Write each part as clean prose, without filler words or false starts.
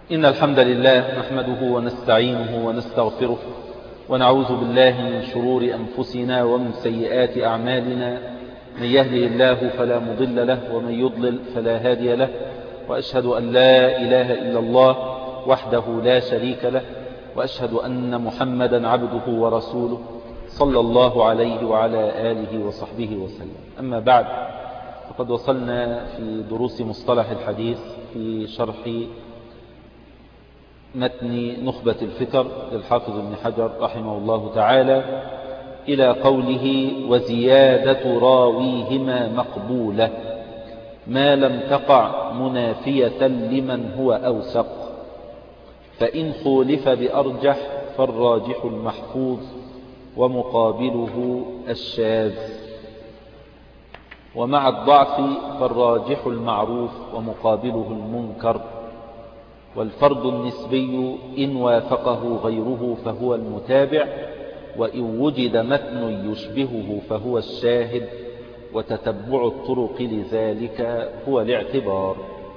إن الحمد لله نحمده ونستعينه ونستغفره ونعوذ بالله من شرور أنفسنا ومن سيئات أعمالنا. من يهده الله فلا مضل له ومن يضلل فلا هادي له، وأشهد أن لا إله إلا الله وحده لا شريك له، وأشهد أن محمدا عبده ورسوله صلى الله عليه وعلى آله وصحبه وسلم. أما بعد، فقد وصلنا في دروس مصطلح الحديث في شرح متن نخبة الفكر للحافظ ابن حجر رحمه الله تعالى إلى قوله: وزيادة راويهما مقبولة ما لم تقع منافية لمن هو أوثق، فإن خولف بأرجح فالراجح المحفوظ ومقابله الشاذ، ومع الضعف فالراجح المعروف ومقابله المنكر، والفرد النسبي إن وافقه غيره فهو المتابع، وإن وجد متن يشبهه فهو الشاهد، وتتبع الطرق لذلك هو الاعتبار.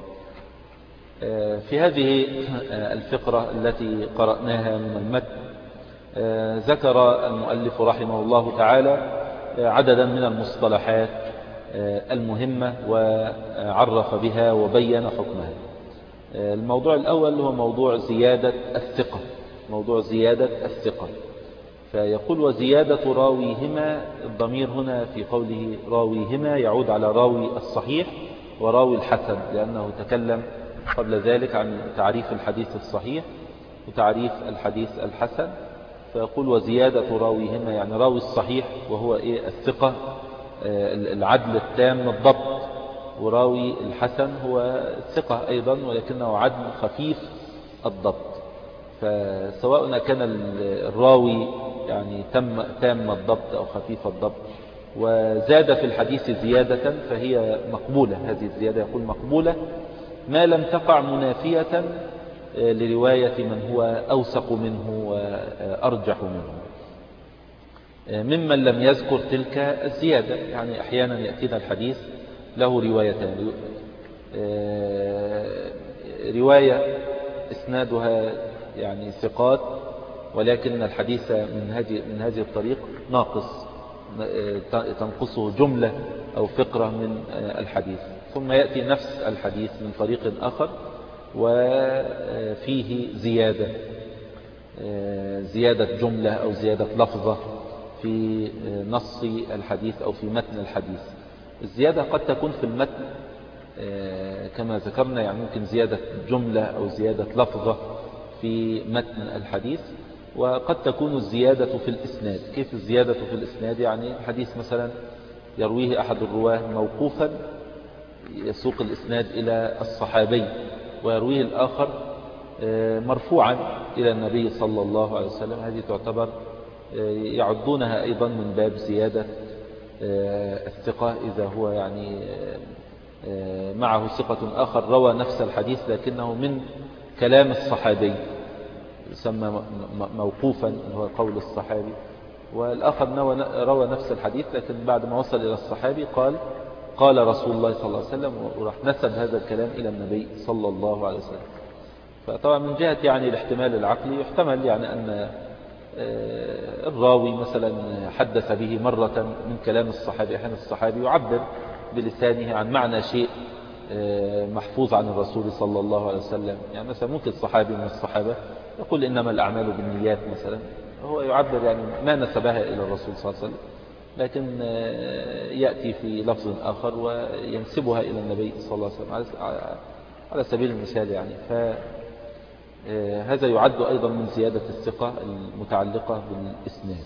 في هذه الفقرة التي قرأناها من المتن ذكر المؤلف رحمه الله تعالى عددا من المصطلحات المهمة وعرف بها وبين حكمها. الموضوع الأول هو موضوع زيادة الثقة. موضوع زيادة الثقة، فيقول: وزيادة راويهما. الضمير هنا في قوله راويهما يعود على راوي الصحيح وراوي الحسن، لأنه تكلم قبل ذلك عن تعريف الحديث الصحيح وتعريف الحديث الحسن. فيقول: وزيادة راويهما، يعني راوي الصحيح وهو الثقة العدل التام الضبط، وراوي الحسن هو ثقة أيضا ولكنه عدل خفيف الضبط. فسواء كان الراوي يعني تام الضبط أو خفيف الضبط وزاد في الحديث زيادة فهي مقبولة. هذه الزيادة يقول مقبولة ما لم تقع منافية لرواية من هو أوثق منه وأرجح منه، ممن لم يذكر تلك الزيادة. يعني أحيانا يأتينا الحديث له روايتان: رواية إسنادها يعني ثقات ولكن الحديث من هذه الطريق ناقص، تنقصه جملة أو فقرة من الحديث، ثم يأتي نفس الحديث من طريق آخر وفيه زيادة جملة أو زيادة لفظة في نص الحديث أو في متن الحديث. الزيادة قد تكون في المتن كما ذكرنا، يعني ممكن زيادة جملة أو زيادة لفظة في متن الحديث، وقد تكون الزيادة في الإسناد. كيف الزيادة في الإسناد؟ يعني الحديث مثلا يرويه أحد الرواه موقوفا يسوق الإسناد إلى الصحابي، ويرويه الآخر مرفوعا إلى النبي صلى الله عليه وسلم. هذه تعتبر يعدونها أيضا من باب زيادة الثقة، إذا هو يعني معه ثقة آخر روى نفس الحديث لكنه من كلام الصحابي، يسمى موقوفا هو قول الصحابي، والآخر روى نفس الحديث لكن بعد ما وصل إلى الصحابي قال رسول الله صلى الله عليه وسلم، وراح نسب هذا الكلام إلى النبي صلى الله عليه وسلم. فطبعا من جهة يعني الاحتمال العقلي يحتمل يعني أن الراوي مثلا حدث به مرة من كلام الصحابي. أحيانا الصحابي يعبر بلسانه عن معنى شيء محفوظ عن الرسول صلى الله عليه وسلم. يعني مثلا ممكن صحابي من الصحابة يقول إنما الأعمال بالنيات مثلا، هو يعبر يعني ما نسبها إلى الرسول صلى الله عليه وسلم، لكن يأتي في لفظ آخر وينسبها إلى النبي صلى الله عليه وسلم على سبيل المثال. يعني هذا يعد أيضا من زيادة الثقة المتعلقة بالإسناد.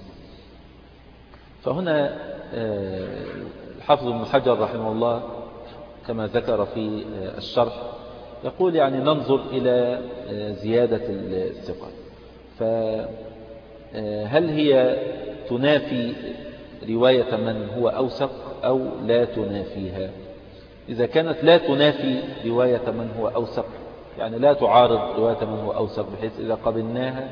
فهنا الحافظ ابن حجر رحمه الله كما ذكر في الشرح يقول يعني ننظر إلى زيادة الثقة، فهل هي تنافي رواية من هو أوثق أو لا تنافيها؟ إذا كانت لا تنافي رواية من هو أوثق، يعني لا تعارض رواية من هو أوثق، بحيث إذا قبلناها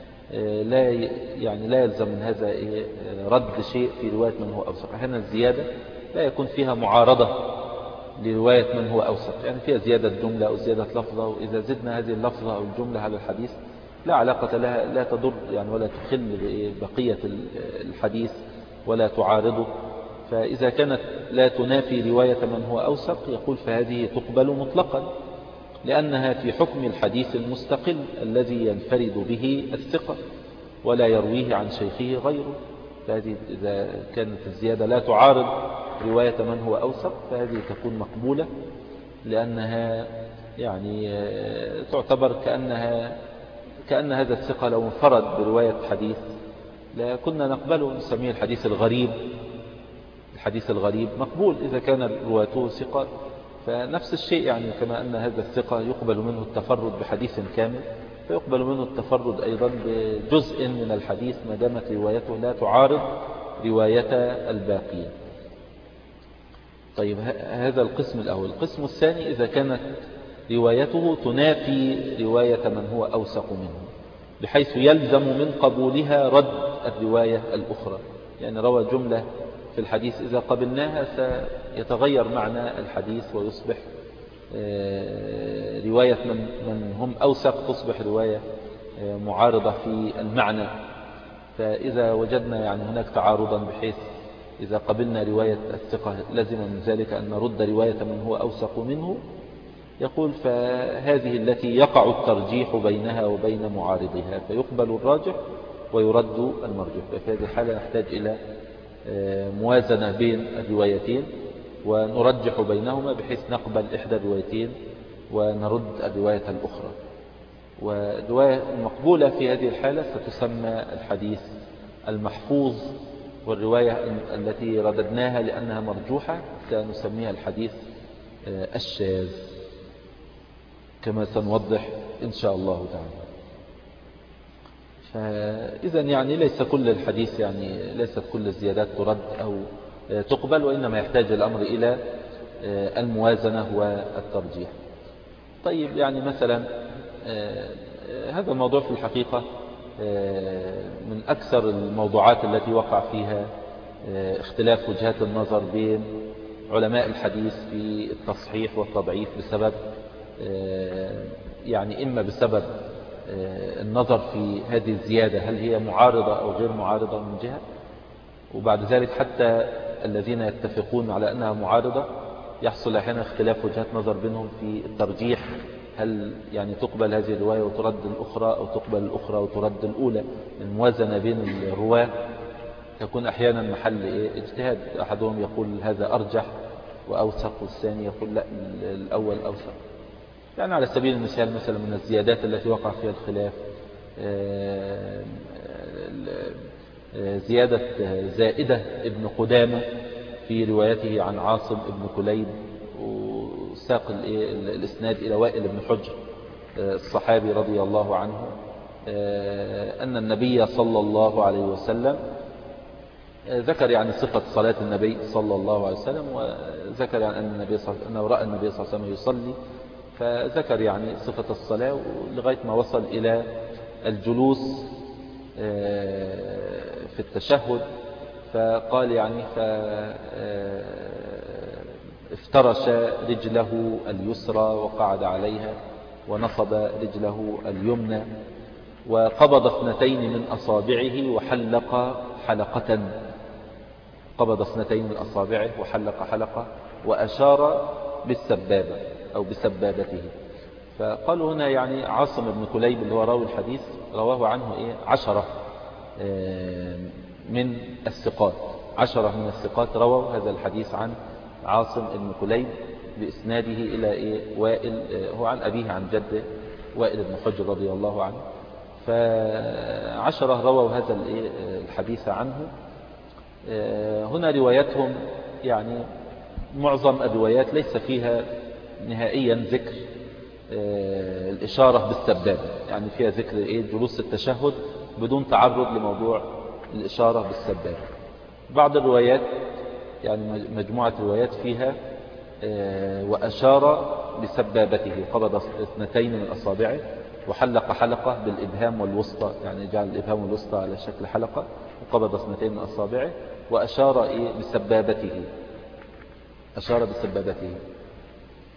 لا يلزم من هذا رد شيء في رواية من هو أوثق. أحيانا الزيادة لا يكون فيها معارضة لرواية من هو أوثق، يعني فيها زيادة جملة أو زيادة لفظة، وإذا زدنا هذه اللفظة أو الجملة على الحديث لا علاقة لها، لا تضر يعني ولا تخل بقية الحديث ولا تعارضه. فإذا كانت لا تنافي رواية من هو أوثق يقول فهذه تقبل مطلقا، لأنها في حكم الحديث المستقل الذي ينفرد به الثقة ولا يرويه عن شيخه غيره. فهذه إذا كانت الزيادة لا تعارض رواية من هو أوثق فهذه تكون مقبولة، لأنها يعني تعتبر كأن هذا الثقة لو انفرد برواية حديث لا كنا نقبله، نسميه الحديث الغريب. الحديث الغريب مقبول إذا كان رواته ثقة، فنفس الشيء يعني كما أن هذا الثقة يقبل منه التفرد بحديث كامل فيقبل منه التفرد أيضا بجزء من الحديث ما دامت روايته لا تعارض رواية الباقين. طيب هذا القسم الأول. القسم الثاني إذا كانت روايته تنافي رواية من هو أوثق منه بحيث يلزم من قبولها رد الرواية الأخرى، يعني روى جملة في الحديث إذا قبلناها سيتغير معنى الحديث ويصبح رواية من هم أوثق تصبح رواية معارضة في المعنى. فإذا وجدنا يعني هناك تعارضا بحيث إذا قبلنا رواية الثقة لازم من ذلك أن نرد رواية من هو أوثق منه، يقول فهذه التي يقع الترجيح بينها وبين معارضها فيقبل الراجح ويرد المرجوح. ففي هذه الحالة نحتاج إلى موازنة بين الروايتين ونرجح بينهما بحيث نقبل إحدى الروايتين ونرد الرواية الأخرى. والرواية المقبولة في هذه الحالة ستسمى الحديث المحفوظ، والرواية التي رددناها لأنها مرجوحة سنسميها الحديث الشاذ كما سنوضح إن شاء الله تعالى. فإذا يعني ليس كل الحديث يعني ليست كل الزيادات ترد أو تقبل، وإنما يحتاج الأمر إلى الموازنة والترجيح. طيب يعني مثلا هذا الموضوع في الحقيقة من أكثر الموضوعات التي وقع فيها اختلاف وجهات النظر بين علماء الحديث في التصحيح والتضعيف بسبب يعني إما بسبب النظر في هذه الزيادة هل هي معارضة أو غير معارضة من جهة، وبعد ذلك حتى الذين يتفقون على أنها معارضة يحصل أحيانا اختلاف وجهات نظر بينهم في الترجيح، هل يعني تقبل هذه الرواية وترد الأخرى أو تقبل الأخرى وترد الأولى. الموازنة بين الرواة تكون أحيانا محل اجتهاد، أحدهم يقول هذا أرجح وأوثق والثاني يقول لا الأول أوثق. يعني على سبيل المثال مثلا من الزيادات التي وقع فيها الخلاف زيادة زائدة ابن قدامة في روايته عن عاصم ابن كليب، وساق الإسناد إلى وائل بن حجر الصحابي رضي الله عنه أن النبي صلى الله عليه وسلم ذكر يعني صفة صلاة النبي صلى الله عليه وسلم، وذكر يعني أن النبي صلى أنه رأى النبي صلى الله عليه وسلم يصلي، فذكر يعني صفة الصلاة لغاية ما وصل إلى الجلوس في التشهد، فقال يعني افترش رجله اليسرى وقعد عليها ونصب رجله اليمنى وقبض 2 من أصابعه وحلق حلقة، قبض 2 من أصابعه وحلق حلقة وأشار بالسبابة أو بسبابته. فقالوا هنا يعني عاصم بن كليب اللي هو راوي الحديث رواه عنه 10 من الثقات، 10 من الثقات رووا هذا الحديث عن عاصم بن كليب بإسناده إلى وائل، هو عن أبيه عن جده وائل بن حجر رضي الله عنه. ف10 رووا هذا الحديث عنه. هنا روايتهم يعني معظم الروايات ليس فيها نهائيا ذكر الإشارة بالسبابة، يعني فيها ذكر جلوس التشهد بدون تعرض لموضوع الإشارة بالسبابة. بعض الروايات يعني مجموعة روايات فيها وأشار بسبابته، قبض 2 من أصابعه وحلق حلقة بالإبهام والوسطى، يعني جعل الإبهام والوسطى على شكل حلقة وقبض 2 من أصابعه وأشار بسبابته، أشار بسبابته.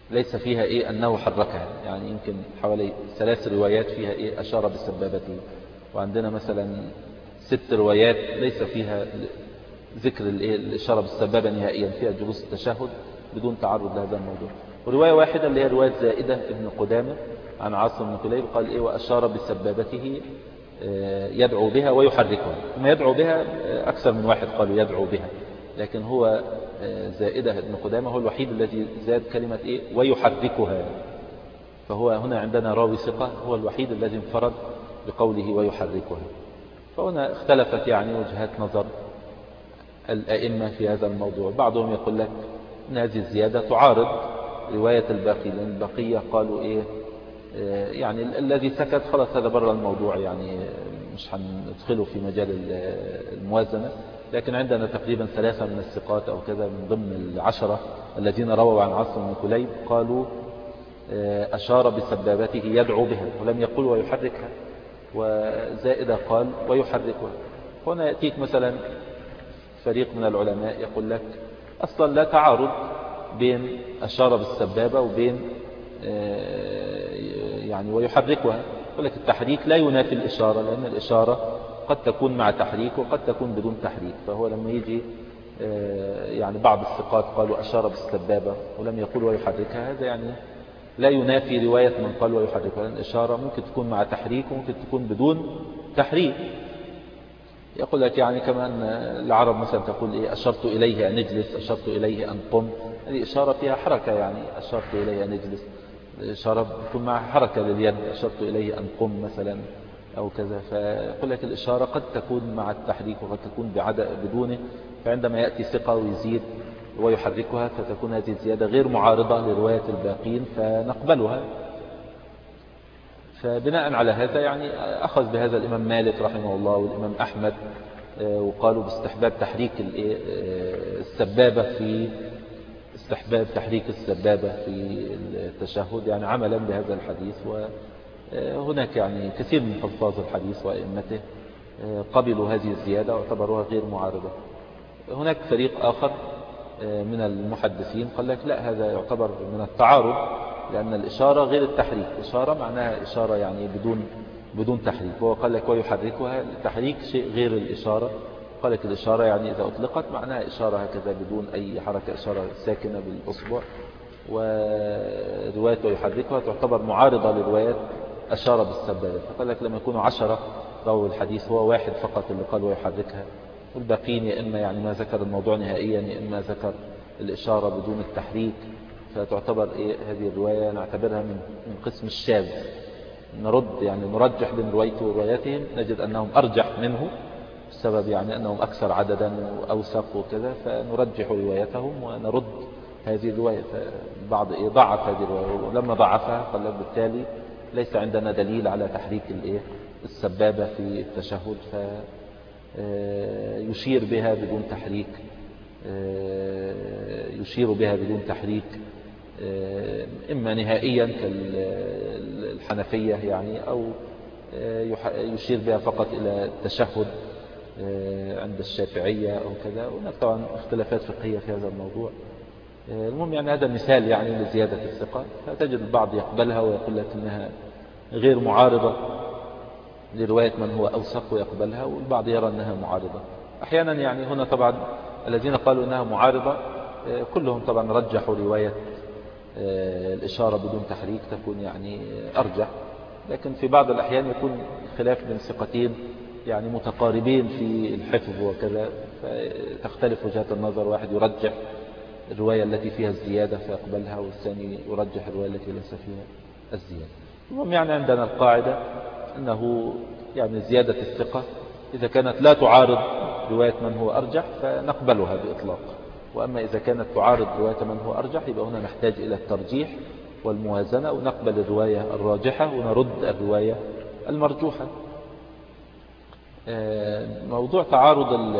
ليس فيها إيه أنه حركها، يعني يمكن حوالي 3 روايات فيها إيه أشار بسبابته، وعندنا مثلا 6 روايات ليس فيها ذكر الإشارة بالسبابة نهائيا، فيها جلوس التشهد بدون تعرض لهذا الموضوع. ورواية واحدة اللي هي رواية زائدة ابن قدامة عن عاصم بن كليب قال إيه وأشار بسبابته يدعو بها ويحركها. ثم يدعو بها أكثر من واحد قالوا يدعو بها، لكن هو زائدة ابن قدامة هو الوحيد الذي زاد كلمة إيه ويحركها، فهو هنا عندنا راوي ثقة هو الوحيد الذي انفرد بقوله ويحركها. فهنا اختلفت يعني وجهات نظر الأئمة في هذا الموضوع. بعضهم يقول لك أن هذه الزيادة تعارض رواية الباقي، لأن البقية قالوا إيه يعني الذي سكت خلاص هذا بره الموضوع، يعني مش هندخله في مجال الموازنة. لكن عندنا تقريبا 3 من الثقات أو كذا من ضمن 10 الذين رووا عن عاصم بن كليب قالوا أشار بسبابته يدعو بها ولم يقل ويحركها، وزائدة قال ويحركها. هنا يأتيك مثلا فريق من العلماء يقول لك أصلا لا تعارض بين أشار بالسبابة وبين يعني ويحركها. يقول لك التحريك لا ينافي الإشارة، لأن الإشارة قد تكون مع تحريك وقد تكون بدون تحريك. فهو لما يجي يعني بعض الثقات قالوا أشار بالسبابة ولم يقول ويحركها، هذا يعني لا ينافي رواية من قال ويحركها، لأن الإشارة ممكن تكون مع تحريك وممكن تكون بدون تحريك. يقول لك يعني كمان العرب مثلا تقول إيه أشرت إليه أن نجلس، أشرت إليه أن قم، هذه إشارة فيها حركة، يعني أشرت إليه أن نجلس الإشارة تكون مع حركة لليد، أشرت إليه أن قم مثلا أو كذا. فيقول لك الإشارة قد تكون مع التحريك وقد تكون بدونه. فعندما يأتي ثقة ويزيد ويحركها فتكون هذه الزيادة غير معارضة لرواية الباقين فنقبلها. فبناء على هذا يعني أخذ بهذا الإمام مالك رحمه الله والإمام أحمد، وقالوا باستحباب تحريك السبابة في استحباب تحريك السبابة في التشهد، يعني عملا بهذا الحديث. وهناك يعني كثير من حفاظ الحديث وأئمته قبلوا هذه الزيادة واعتبروها غير معارضة. هناك فريق آخر من المحدثين قال لك لا، هذا يعتبر من التعارض، لأن الإشارة غير التحريك. إشارة معناها إشارة يعني بدون تحريك، هو قال لك ويحركها. التحريك شيء غير الإشارة. قال لك الإشارة يعني إذا أطلقت معناها إشارة هكذا بدون أي حركة، إشارة ساكنة بالأصبع. ورواية ويحركها تعتبر معارضة لرواية أشار بالسبابة. فقال لك لما يكونوا 10 رووا الحديث هو واحد فقط اللي قال ويحركها، والباقين يا إما يعني ما ذكر الموضوع نهائيا يا إما ذكر الإشارة بدون التحريك. فتعتبر إيه هذه الرواية نعتبرها من قسم الشاذ، يعني نرجح بين روايته ورواياتهم، نجد أنهم أرجح منه السبب يعني أنهم أكثر عددا وأوثق وكذا، فنرجح روايتهم ونرد هذه الرواية. فبعض ضعف هذه الرواية، ولما ضعفها قال لك بالتالي ليس عندنا دليل على تحريك السبابة في التشهد، فيشير بها بدون تحريك، يشير بها بدون تحريك إما نهائيا كالحنفية يعني، أو يشير بها فقط إلى التشهد عند الشافعية أو كذا. وهناك طبعا اختلافات فقهية في هذا الموضوع. المهم يعني هذا مثال يعني لزيادة الثقة. فتجد البعض يقبلها ويقول لك إنها غير معارضة لرواية من هو أوثق ويقبلها، والبعض يرى أنها معارضة. أحيانا يعني هنا طبعا الذين قالوا أنها معارضة كلهم طبعا رجحوا رواية الإشارة بدون تحريك تكون يعني أرجح، لكن في بعض الأحيان يكون خلاف بين ثقتين يعني متقاربين في الحفظ وكذا، فتختلف وجهات النظر. واحد يرجح الرواية التي فيها الزيادة فيقبلها، والثاني يرجح الرواية التي ليس فيها الزيادة. المهم يعني عندنا القاعدة أنه يعني زيادة الثقة إذا كانت لا تعارض رواية من هو أرجح فنقبلها بإطلاق، وأما إذا كانت تعارض رواية من هو أرجح يبقى هنا نحتاج إلى الترجيح والموازنة، ونقبل الرواية الراجحة ونرد الرواية المرجوحة. موضوع تعارض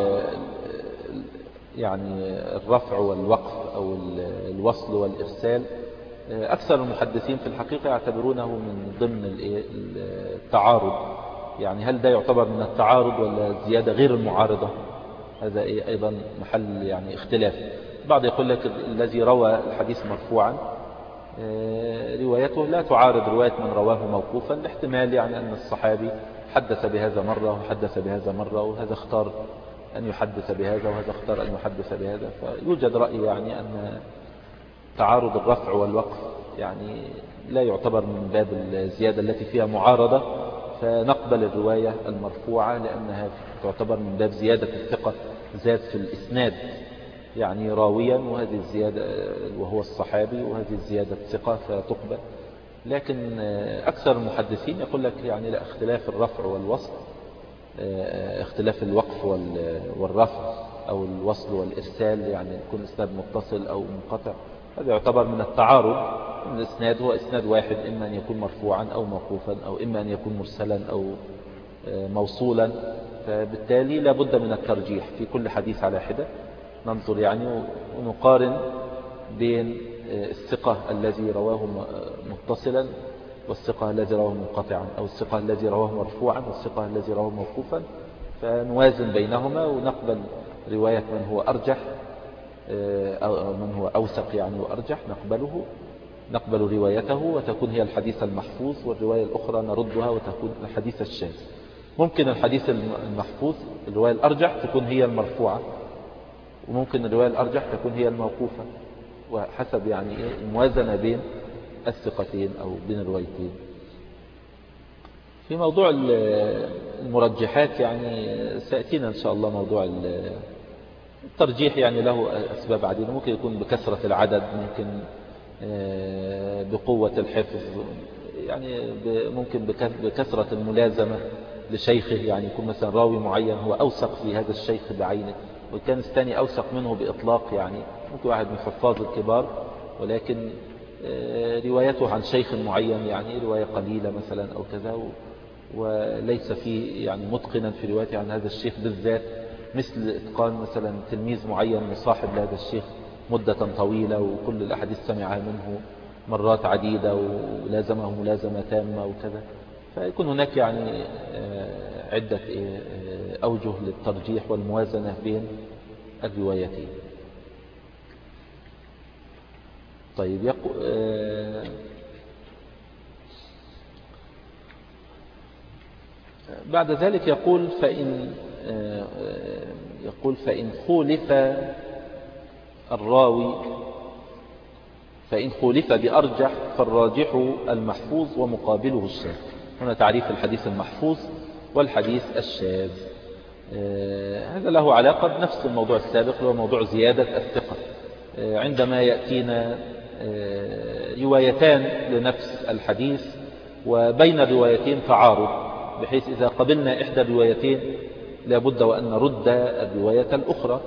يعني الرفع والوقف أو الوصل والإرسال، أكثر المحدثين في الحقيقة يعتبرونه من ضمن التعارض. يعني هل ده يعتبر من التعارض ولا زيادة غير المعارضة؟ هذا أيضا محل يعني اختلاف. بعض يقول لك الذي روى الحديث مرفوعا روايته لا تعارض رواية من رواه موقوفا، لاحتمال يعني أن الصحابي حدث بهذا مرة وحدث بهذا مرة، وهذا اختار أن يحدث بهذا وهذا اختار أن يحدث بهذا. فيوجد رأي يعني أن تعارض الرفع والوقف يعني لا يعتبر من باب الزيادة التي فيها معارضة، فنقبل الرواية المرفوعة لأنها تعتبر من باب زيادة الثقة، زاد في الإسناد يعني راويا، وهذه الزيادة وهو الصحابي، وهذه الزيادة ثقة فتقبل. لكن أكثر المحدثين يقول لك يعني لا، اختلاف الرفع والوصل، اختلاف الوقف والرفع أو الوصل والإرسال، يعني يكون إسناد متصل أو منقطع، هذا يعتبر من التعارض. الإسناد هو إسناد واحد، إما أن يكون مرفوعا أو موقوفا، أو إما أن يكون مرسلا أو موصولا، فبالتالي لا بد من الترجيح في كل حديث على حدة. ننظر يعني ونقارن بين الثقة الذي رواه متصلا والثقة الذي رواه منقطعا، أو الثقة الذي رواه مرفوعا والثقة الذي رواه موقوفا، فنوازن بينهما ونقبل رواية من هو أرجح أو من هو أوثق يعني وأرجح، نقبل روايته وتكون هي الحديث المحفوظ، والرواية الأخرى نردها وتكون الحديث الشاذ. ممكن الحديث المحفوظ الرواية الأرجح تكون هي المرفوعة، وممكن الرواية الأرجح تكون هي الموقوفة، وحسب يعني الموازنة بين الثقتين أو بين الروايتين. في موضوع المرجحات يعني سيأتينا إن شاء الله موضوع الترجيح، يعني له أسباب عديدة، ممكن يكون بكثرة العدد، ممكن بقوة الحفظ، يعني ممكن بكثرة الملازمة لشيخه، يعني يكون مثلا راوي معين هو أوثق في هذا الشيخ بعينه، وكان الثاني أوثق منه بإطلاق، يعني ممكن واحد من حفاظ الكبار ولكن روايته عن شيخ معين يعني رواية قليلة مثلا أو كذا، وليس فيه يعني متقنا في روايته عن هذا الشيخ بالذات، مثل إتقان مثلا تلميذ معين مصاحب لهذا الشيخ مدة طويلة وكل الأحاديث سمعها منه مرات عديدة ولازمه ملازمة تامة وكذا. فيكون هناك يعني عدة أوجه للترجيح والموازنة بين الروايتين. طيب بعد ذلك يقول فإن خولف الراوي، فإن خولف بأرجح فالراجح المحفوظ ومقابله الشاذ. هنا تعريف الحديث المحفوظ والحديث الشاذ. هذا له علاقة بنفس الموضوع السابق، هو موضوع زيادة الثقة. عندما يأتينا روايتان لنفس الحديث وبين الروايتين تعارض، بحيث إذا قبلنا إحدى الروايتين لابد وأن نرد الرواية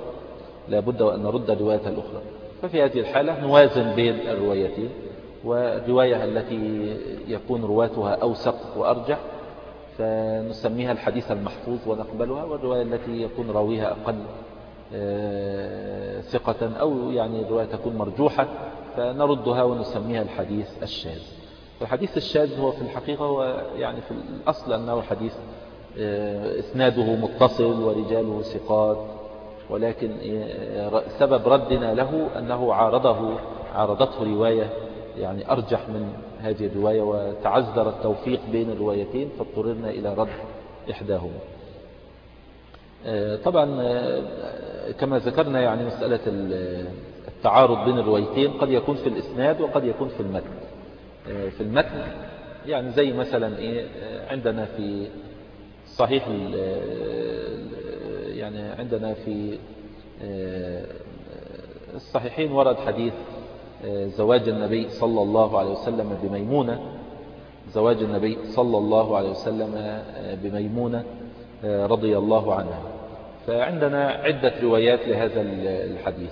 الأخرى، ففي هذه الحالة نوازن بين الروايتين، والرواية التي يكون رواتها أوثق وأرجح فنسميها الحديث المحفوظ ونقبلها، والرواية التي يكون راويها أقل ثقة أو يعني الرواية تكون مرجوحة فنردها ونسميها الحديث الشاذ. الحديث الشاذ هو في الحقيقة هو يعني في الأصل أنه حديث إسناده متصل ورجاله ثقات، ولكن سبب ردنا له أنه عارضته رواية يعني أرجح من هذه الرواية، وتعذر التوفيق بين الروايتين فاضطررنا إلى رد إحداهما. طبعا كما ذكرنا يعني مسألة التعارض بين الروايتين قد يكون في الإسناد وقد يكون في المتن. في المتن يعني زي مثلا عندنا في صحيح يعني عندنا في الصحيحين ورد حديث زواج النبي صلى الله عليه وسلم بميمونة، زواج النبي صلى الله عليه وسلم بميمونة رضي الله عنها. فعندنا عدة روايات لهذا الحديث،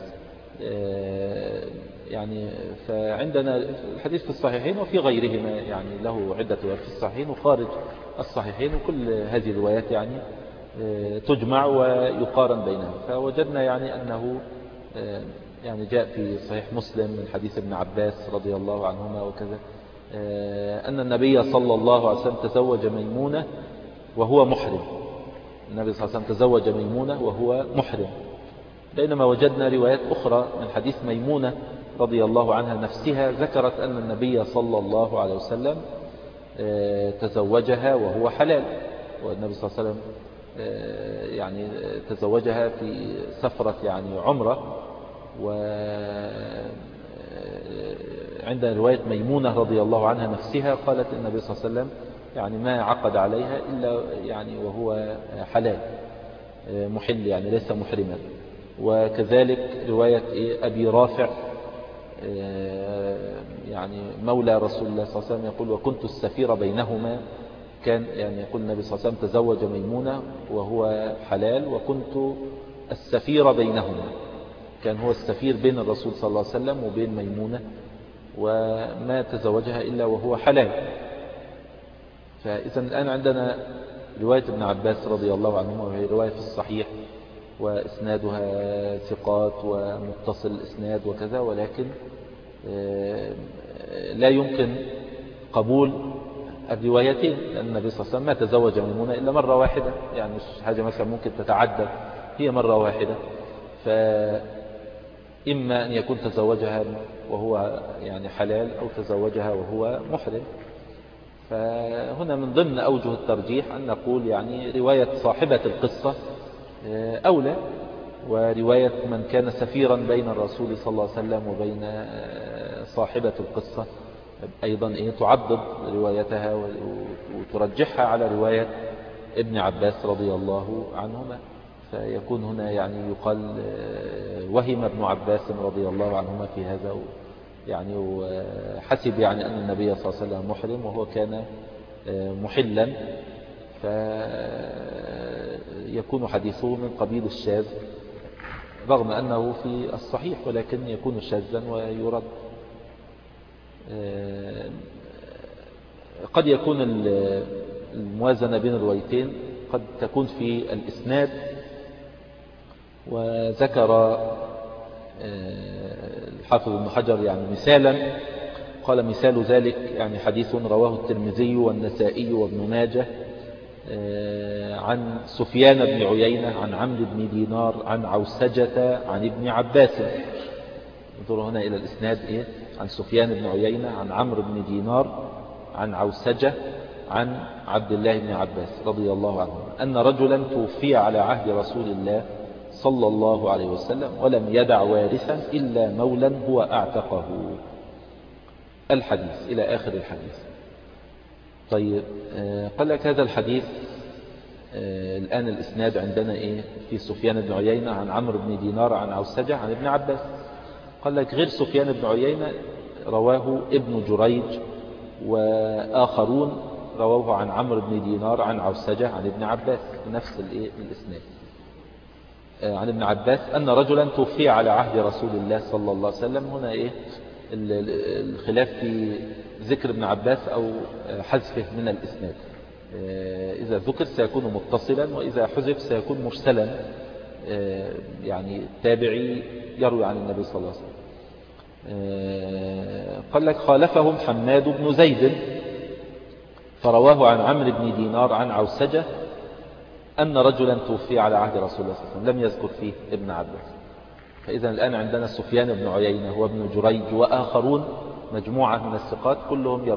يعني فعندنا الحديث في الصحيحين وفي غيرهما، يعني له عدة روايات في الصحيحين وخارج الصحيحين، وكل هذه الروايات يعني تجمع ويقارن بينها. فوجدنا يعني أنه يعني جاء في صحيح مسلم من حديث ابن عباس رضي الله عنهما وكذا أن النبي صلى الله عليه وسلم تزوج ميمونة وهو محرم. النبي صلى الله عليه وسلم تزوج ميمونة وهو محرم، بينما وجدنا روايات أخرى من حديث ميمونة رضي الله عنها نفسها ذكرت أن النبي صلى الله عليه وسلم تزوجها وهو حلال، والنبي صلى الله عليه وسلم يعني تزوجها في سفرة يعني عمرة. وعند رواية ميمونة رضي الله عنها نفسها قالت النبي صلى الله عليه وسلم يعني ما عقد عليها إلا يعني وهو حلال محل، يعني ليس محرما. وكذلك رواية أبي رافع يعني مولى رسول الله صلى الله عليه وسلم يقول وكنت السفير بينهما، كان يعني يقول النبي صلى الله عليه وسلم تزوج ميمونة وهو حلال وكنت السفير بينهما، كان هو السفير بين الرسول صلى الله عليه وسلم وبين ميمونة، وما تزوجها إلا وهو حلال. فإذا الآن عندنا رواية ابن عباس رضي الله عنهما، وهي رواية في الصحيح وإسنادها ثقات ومتصل الإسناد وكذا، ولكن لا يمكن قبول الروايتين، لأن النبي صلى الله عليه وسلم ما تزوج ميمونة إلا مرة واحدة، يعني مش حاجة مثلا ممكن تتعدد، هي مرة واحدة. فإما أن يكون تزوجها وهو يعني حلال أو تزوجها وهو محرم. فهنا من ضمن أوجه الترجيح أن نقول يعني رواية صاحبة القصة أولى، ورواية من كان سفيرا بين الرسول صلى الله عليه وسلم وبين صاحبة القصة أيضا تعضد روايتها وترجحها على رواية ابن عباس رضي الله عنهما. فيكون هنا يعني يقال وهم ابن عباس رضي الله عنهما في هذا، يعني وحسب يعني أن النبي صلى الله عليه وسلم محرم وهو كان محلا، فيكون حديثه من قبيل الشاذ رغم أنه في الصحيح، ولكن يكون شاذا ويرد. قد يكون الموازنة بين الروايتين قد تكون في الإسناد. وذكر الحافظ ابن حجر يعني مثالا، قال مثال ذلك يعني حديث رواه الترمذي والنسائي وابن ماجه عن سفيان بن عيينة عن عمرو بن دينار عن عوسجة عن ابن عباس. انظروا هنا إلى الإسناد عن سفيان بن عيينة عن عمرو بن دينار عن عوسجة عن عبد الله بن عباس رضي الله عنه أن رجلا توفي على عهد رسول الله صلى الله عليه وسلم ولم يدع وارثا إلا مولا هو أعتقه. الحديث إلى آخر الحديث. طيب قال لك هذا الحديث الآن الإسناد عندنا في سفيان بن عيينة عن عمرو بن دينار عن عوسجة عن ابن عباس. قال لك غير سفيان بن عيينة رواه ابن جريج وآخرون رواه عن عمرو بن دينار عن عوسجة عن ابن عباس نفس الإسناد عن ابن عباس أن رجلا توفي على عهد رسول الله صلى الله عليه وسلم. هنا الخلاف في ذكر ابن عباس أو حذفه من الإسناد. إذا ذكر سيكون متصلا، وإذا حذف سيكون مرسلا، يعني التابعي يروي عن النبي صلى الله عليه وسلم. قال لك خالفهم حماد بن زيد فرواه عن عمرو بن دينار عن عوسجة أن رجلا توفي على عهد رسول الله صلى الله عليه وسلم، لم يذكر فيه ابن عباس. فإذا الآن عندنا سفيان بن عيينة وابن جريج وآخرون مجموعة من الثقات كلهم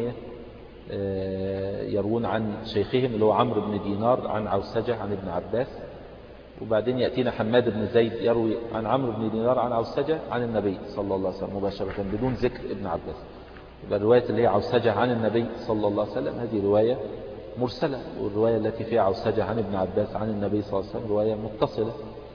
يروون عن شيخهم اللي هو عمرو بن دينار عن عوسجة عن ابن عباس. وبعدين يأتينا حماد بن زيد يروي عن عمرو بن دينار عن عوسجة عن النبي صلى الله عليه وسلم مباشرة بدون ذكر ابن عباس. يبقى الرواية اللي هي عوسجة عن النبي صلى الله عليه وسلم هذه رواية مرسلة، والرواية التي فيها عوسجة عن ابن عباس عن النبي صلى الله عليه وسلم رواية متصلة.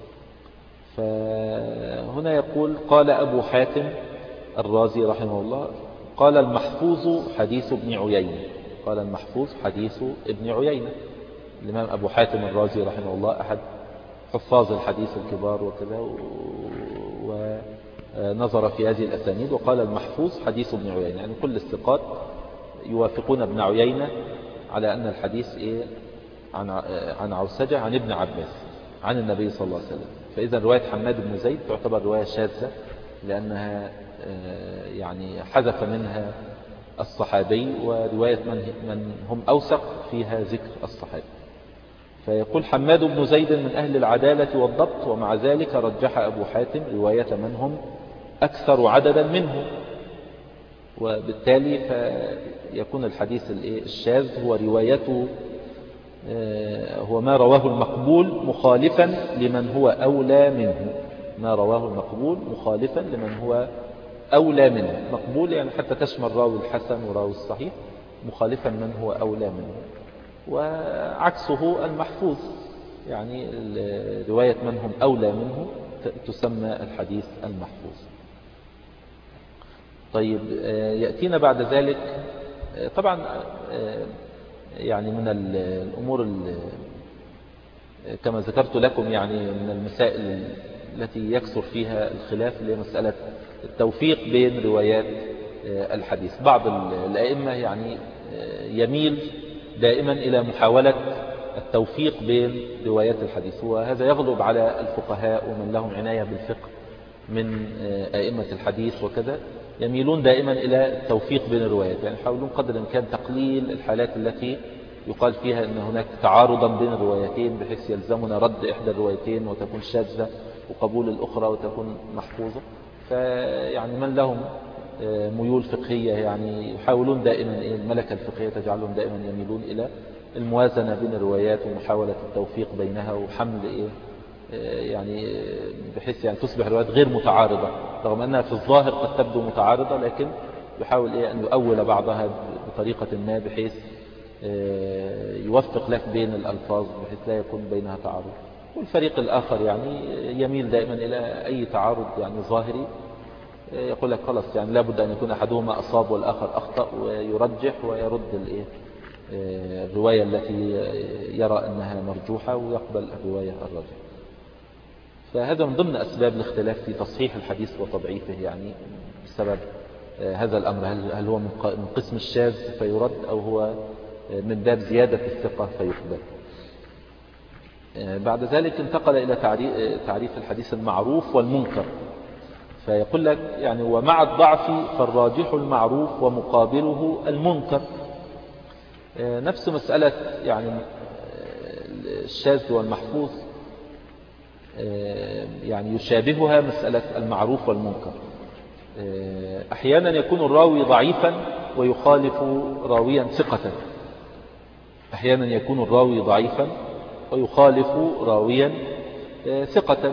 فهنا يقول قال أبو حاتم الرازي رحمه الله قال المحفوظ حديث ابن عيينة. قال المحفوظ حديث ابن عيينة. الإمام أبو حاتم الرازي رحمه الله أحد حفاظ الحديث الكبار وكذا، ونظر في هذه الأسانيد وقال المحفوظ حديث ابن عيينة، يعني كل الثقات يوافقون ابن عيينة على أن الحديث عن عوسجة عن ابن عباس عن النبي صلى الله عليه وسلم. فإذا رواية حماد بن زيد تعتبر رواية شاذة لأنها يعني حذف منها الصحابي، ورواية من هم أوثق فيها ذكر الصحابي. فيقول حماد بن زيد من أهل العدالة والضبط، ومع ذلك رجح أبو حاتم رواية من هم أكثر عددا منه، وبالتالي فيكون الحديث الشاذ هو روايته هو ما رواه المقبول مخالفا لمن هو أولى منه، ما رواه المقبول مخالفا لمن هو أولى منه. مقبول يعني حتى تشمل راوي الحسن وراوي الصحيح، مخالفا من هو أولى منه. وعكسه المحفوظ، يعني رواية من هم أولى منه تسمى الحديث المحفوظ. طيب يأتينا بعد ذلك طبعا يعني من الأمور كما ذكرت لكم يعني من المسائل التي يكثر فيها الخلاف اللي هي مسألة التوفيق بين روايات الحديث. بعض الأئمة يعني يميل دائما إلى محاولة التوفيق بين روايات الحديث، وهذا يغلب على الفقهاء ومن لهم عناية بالفقه من أئمة الحديث وكذا، يميلون دائما إلى التوفيق بين الروايات، يعني يحاولون قدر الإمكان تقليل الحالات التي يقال فيها أن هناك تعارضا بين الروايتين بحيث يلزمنا رد إحدى الروايتين وتكون شاذة وقبول الأخرى وتكون محفوظة. فيعني من لهم ميول فقهية يعني يحاولون دائما الملكة الفقهية تجعلهم دائما يميلون إلى الموازنة بين الروايات ومحاولة التوفيق بينها وحمل يعني بحيث يعني تصبح الروايات غير متعارضة، رغم أنها في الظاهر قد تبدو متعارضة، لكن يحاول أن يؤول بعضها بطريقة ما بحيث يوفق لك بين الألفاظ بحيث لا يكون بينها تعارض. والفريق الآخر يعني يميل دائما إلى أي تعارض يعني ظاهري، يقول لك خلاص يعني لابد أن يكون أحدهما أصاب والآخر أخطأ، ويرجح ويرد الرواية التي يرى أنها مرجوحة ويقبل الرواية الراجحة. فهذا من ضمن أسباب الاختلاف في تصحيح الحديث وتضعيفه، يعني بسبب هذا الأمر، هل هو من قسم الشاذ فيرد أو هو من باب زيادة الثقة فيقبل. بعد ذلك انتقل إلى تعريف الحديث المعروف والمنكر، فيقول لك يعني ومع الضعف فالراجح المعروف ومقابله المنكر. نفس مسألة يعني الشاذ والمحفوظ يعني يشابهها مسألة المعروف والمنكر. أحيانا يكون الراوي ضعيفا ويخالف راويا ثقة، أحيانا يكون الراوي ضعيفا ويخالف راويا ثقة.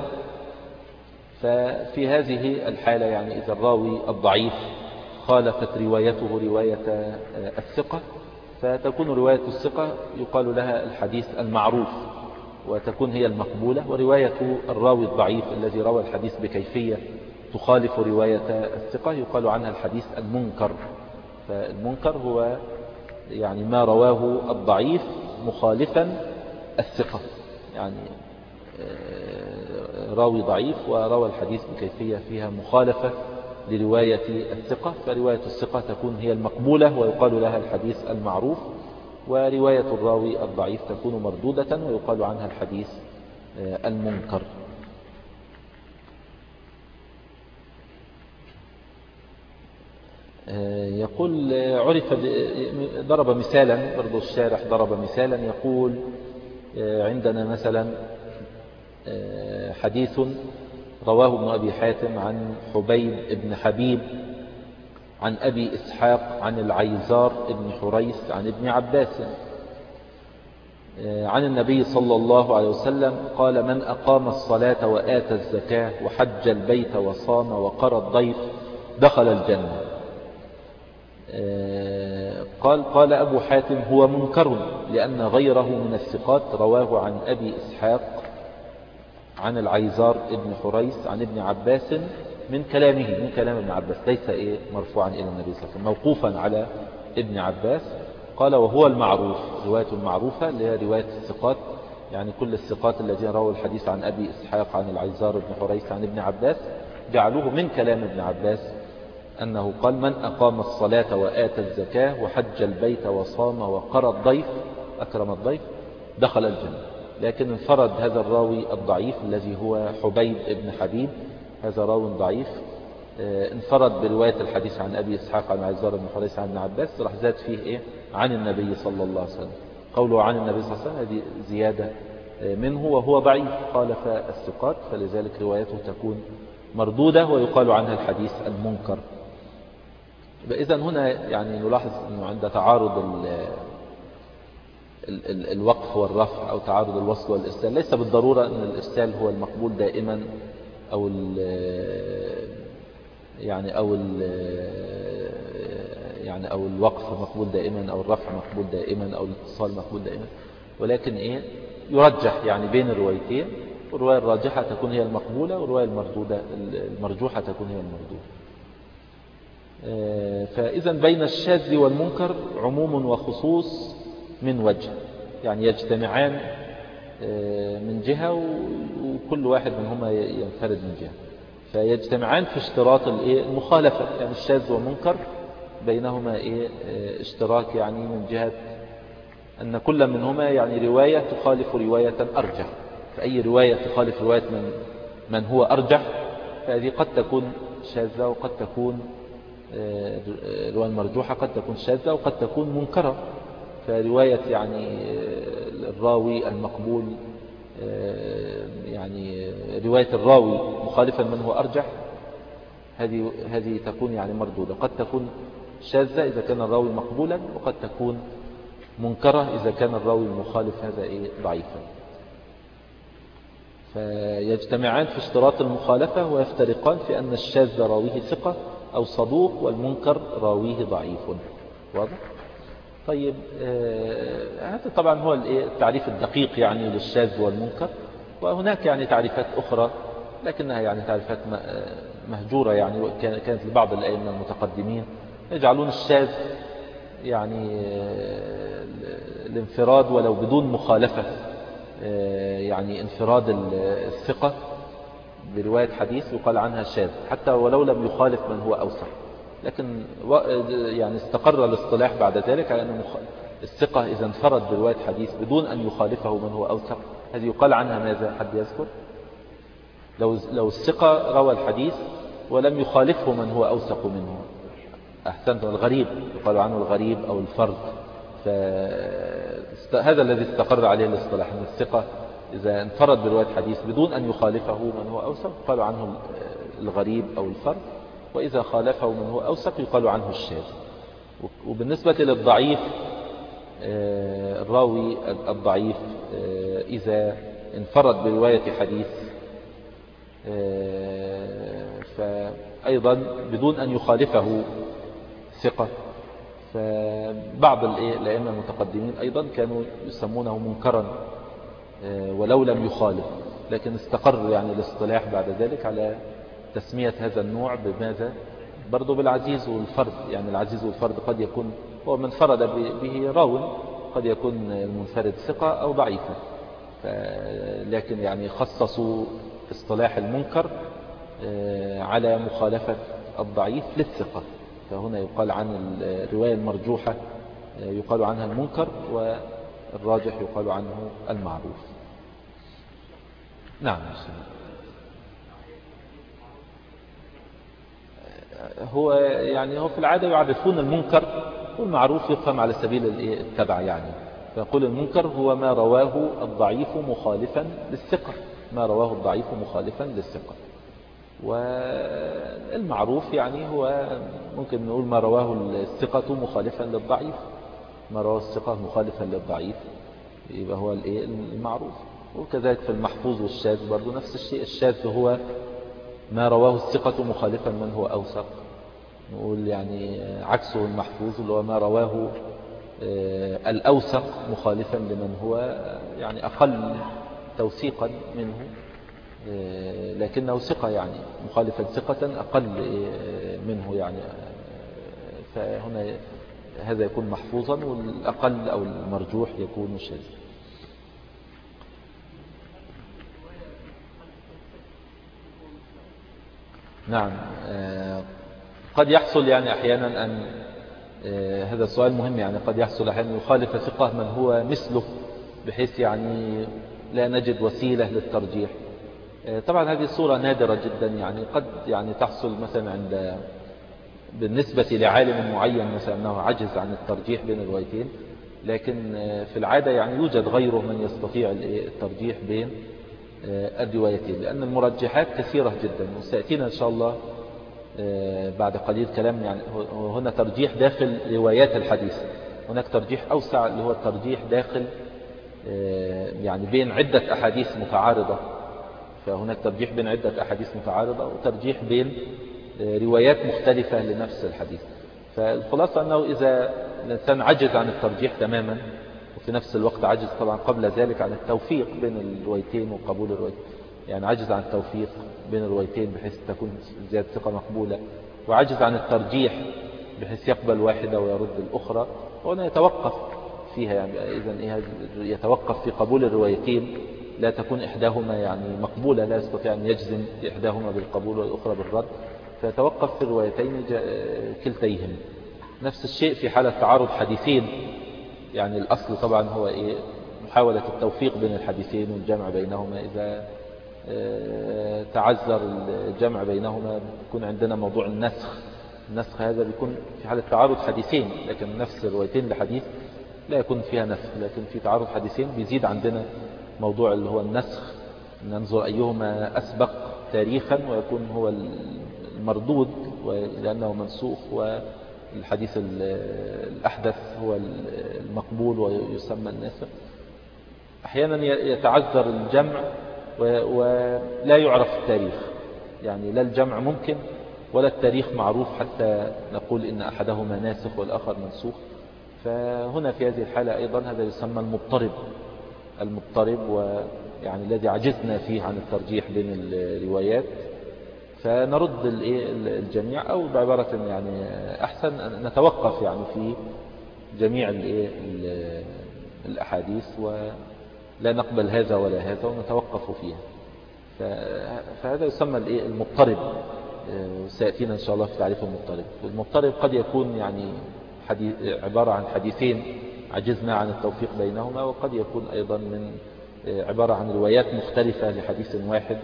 ففي هذه الحالة يعني إذا الراوي الضعيف خالفت روايته رواية الثقة، فتكون رواية الثقة يقال لها الحديث المعروف وتكون هي المقبولة، ورواية الراوي الضعيف الذي روى الحديث بكيفية تخالف رواية الثقة يقال عنها الحديث المنكر. فالمنكر هو يعني ما رواه الضعيف مخالفا الثقة، يعني راوي ضعيف وروى الحديث بكيفية فيها مخالفة لرواية الثقة، فرواية الثقة تكون هي المقبولة ويقال لها الحديث المعروف، ورواية الراوي الضعيف تكون مردودة ويقال عنها الحديث المنكر. يقول عرف ضرب مثالا، برضو الشارح ضرب مثالا، يقول عندنا مثلا حديث رواه ابن أبي حاتم عن حبيب ابن حبيب عن أبي إسحاق عن العيزار ابن حريث عن ابن عباس عن النبي صلى الله عليه وسلم قال من أقام الصلاة وآتى الزكاة وحج البيت وصام وقرى الضيف دخل الجنة. قال أبو حاتم هو منكر لأن غيره من الثقات رواه عن أبي إسحاق عن العيزار ابن حريث عن ابن عباس من كلامه، من كلام ابن عباس، ليس مرفوعا إلى النبي صلى الله عليه وسلم، موقوفا على ابن عباس. قال وهو المعروف، رواية المعروفة اللي هي رواية الثقات، يعني كل الثقات الذين رووا الحديث عن أبي إسحاق عن العيزار ابن حريث عن ابن عباس جعلوه من كلام ابن عباس أنه قال من أقام الصلاة وآتى الزكاة وحج البيت وصام وقرى الضيف أكرم الضيف دخل الجنة. لكن انفرد هذا الراوي الضعيف الذي هو حبيب ابن حبيب، هذا راوي ضعيف انفرد برواية الحديث عن أبي إسحاق عن عيزار بن حريث عن ابن عباس، راح زاد فيه عن النبي صلى الله عليه وسلم. قوله عن النبي صلى الله عليه وسلم هذه زيادة منه وهو ضعيف خالف الثقات، فلذلك روايته تكون مردودة ويقال عنها الحديث المنكر. إذن هنا يعني نلاحظ أنه عند تعارض الوقف والرفع أو تعارض الوصل والإرسال ليس بالضرورة أن الإرسال هو المقبول دائما أو أو الوقف مقبول دائما أو الرفع مقبول دائما أو الاتصال مقبول دائما، ولكن يرجح يعني بين الروايتين، والرواية الراجحة تكون هي المقبولة والرواية المرجوحة تكون هي المردودة. فإذا بين الشاذ والمنكر عموم وخصوص من وجه، يعني يجتمعان من جهة وكل واحد منهما ينفرد من جهة، فيجتمعان في اشتراط المخالفة. يعني الشاذ والمنكر بينهما اشتراك، يعني من جهة أن كل منهما يعني رواية تخالف رواية أرجح، فأي رواية تخالف رواية من هو أرجح فهذه قد تكون شاذة وقد تكون الرواية المرجوحة، قد تكون شاذة وقد تكون منكرة. فرواية يعني الراوي المقبول، يعني رواية الراوي مخالفا من هو أرجح، هذه تكون يعني مردودة، قد تكون شاذة إذا كان الراوي مقبولا، وقد تكون منكرة إذا كان الراوي المخالف هذا ضعيفا. فيجتمعان في اشتراط المخالفة ويفترقان في أن الشاذ راويه ثقة أو صدوق، والمنكر راويه ضعيف. واضح؟ طيب، هذا طبعا هو التعريف الدقيق يعني للشاذ والمنكر. وهناك يعني تعريفات أخرى لكنها يعني تعريفات مهجورة، يعني كانت لبعض الأئمة المتقدمين يجعلون الشاذ يعني الانفراد ولو بدون مخالفة، يعني انفراد الثقة برواية حديث يقال عنها شاذ حتى ولو لم يخالف من هو أوثق. لكن يعني استقر الاصطلاح بعد ذلك على أن الثقة إذا انفرد برواية حديث بدون أن يخالفه من هو أوثق، هذه يقال عنها ماذا؟ حد يذكر؟ لو الثقة روى الحديث ولم يخالفه من هو أوثق منه. أحسنت. الغريب يقال عنه الغريب أو الفرد. فهذا الذي استقر عليه الاصطلاح، أن الثقة إذا انفرد برواية حديث بدون أن يخالفه من هو أوثق يقال عنه الغريب أو الفرد، وإذا خالفه من هو أوثق يقال عنه الشاذ. وبالنسبة للضعيف، الراوي الضعيف إذا انفرد برواية حديث فأيضا بدون أن يخالفه ثقة، فبعض الأئمة المتقدمين أيضا كانوا يسمونه منكرا ولو لم يخالف، لكن استقر يعني الاصطلاح بعد ذلك على تسمية هذا النوع بماذا؟ برضو بالعزيز والفرد. يعني العزيز والفرد قد يكون هو من فرد به راو، قد يكون المنفرد ثقة أو ضعيفا، لكن يعني خصصوا اصطلاح المنكر على مخالفة الضعيف للثقة. فهنا يقال عن الرواية المرجوحة يقال عنها المنكر، والراجح يقال عنه المعروف. نعم. هو في العادة يعرفون المنكر والمعروف يفهم على سبيل التبع، يعني فيقول المنكر هو ما رواه الضعيف مخالفا للثقة، ما رواه الضعيف مخالفا للثقة. والمعروف يعني هو ممكن نقول ما رواه الثقة مخالفا للضعيف، ما رواه الثقة مخالفا للضعيف يبقى هو المعروف. وكذلك في المحفوظ والشاذ برضو نفس الشيء، الشاذ هو ما رواه الثقة مخالفا من هو أوثق، نقول يعني عكسه المحفوظ اللي هو ما رواه الأوثق مخالفا لمن هو يعني أقل توثيقا منه، لكنه ثقة، يعني مخالفا ثقة أقل منه، يعني فهنا هذا يكون محفوظا، والأقل أو المرجوح يكون شاذ. نعم. قد يحصل يعني أحيانا أن هذا السؤال مهم، يعني قد يحصل أحيانا يخالف ثقة من هو مثله، بحيث يعني لا نجد وسيلة للترجيح. طبعا هذه الصورة نادرة جدا، يعني قد يعني تحصل مثلا بالنسبة لعالم معين مثلا أنه عجز عن الترجيح بين الروايتين، لكن في العادة يعني يوجد غيره من يستطيع الترجيح بين الروايتين، لأن المرجحات كثيرة جدا، وسيأتينا إن شاء الله بعد قليل كلام. يعني هنا ترجيح داخل روايات الحديث، هناك ترجيح أوسع اللي هو الترجيح داخل يعني بين عدة أحاديث متعارضة، فهناك ترجيح بين عدة أحاديث متعارضة وترجيح بين روايات مختلفة لنفس الحديث. فالخلاصة أنه إذا الإنسان عجز عن الترجيح تماما، وفي نفس الوقت عجز طبعا قبل ذلك عن التوفيق بين الروايتين وقبول الروايتين، يعني عجز عن التوفيق بين الروايتين بحيث تكون زيادة ثقة مقبولة، وعجز عن الترجيح بحيث يقبل واحدة ويرد الأخرى، وهنا يتوقف فيها. يعني إذن يتوقف في قبول الروايتين، لا تكون إحداهما يعني مقبولة، لا يستطيع أن يجزم إحداهما بالقبول والأخرى بالرد، فيتوقف في الروايتين كلتيهم. نفس الشيء في حالة تعارض حديثين، يعني الأصل طبعا هو محاولة التوفيق بين الحديثين والجمع بينهما. إذا تعذر الجمع بينهما يكون عندنا موضوع النسخ. النسخ هذا بيكون في حالة تعارض حديثين، لكن نفس الروايتين لحديث لا يكون فيها نسخ، لكن في تعارض حديثين بيزيد عندنا موضوع اللي هو النسخ، ننظر أيهما أسبق تاريخا ويكون هو المردود لأنه منسوخ، والحديث الأحدث هو المقبول ويسمى الناسخ. أحيانا يتعذر الجمع ولا يعرف التاريخ، يعني لا الجمع ممكن ولا التاريخ معروف حتى نقول إن أحدهما ناسخ والآخر منسوخ. فهنا في هذه الحالة أيضا هذا يسمى المضطرب، ويعني الذي عجزنا فيه عن الترجيح بين الروايات، فنرد الجميع، أو بعبارة يعني أحسن نتوقف يعني في جميع الأحاديث ولا نقبل هذا ولا هذا ونتوقف فيها. فهذا يسمى المضطرب، سيأتينا إن شاء الله في تعريف المضطرب. المضطرب قد يكون يعني عبارة عن حديثين عجزنا عن التوفيق بينهما، وقد يكون أيضا من عبارة عن روايات مختلفة لحديث واحد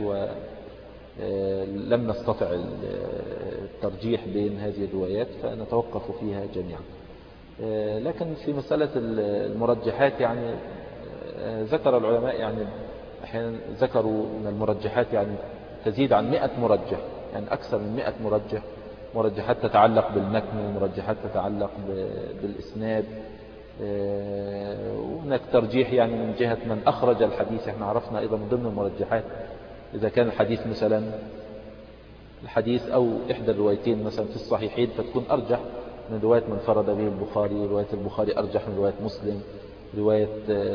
ولم نستطع الترجيح بين هذه الروايات فنتوقف فيها جميعا. لكن في مسألة المرجحات يعني ذكر العلماء، يعني أحيانا ذكروا أن المرجحات يعني تزيد عن 100 مرجح، يعني أكثر من 100 مرجح. مرجحات تتعلق بالمتن، ومرجحات تتعلق بالإسناد، وهناك ترجيح يعني من جهة من أخرج الحديث. احنا عرفنا أيضا من ضمن المرجحات إذا كان الحديث مثلا الحديث أو إحدى الروايتين مثلا في الصحيحين فتكون أرجح من رواية من فرد به البخاري، رواية البخاري أرجح من رواية مسلم، رواية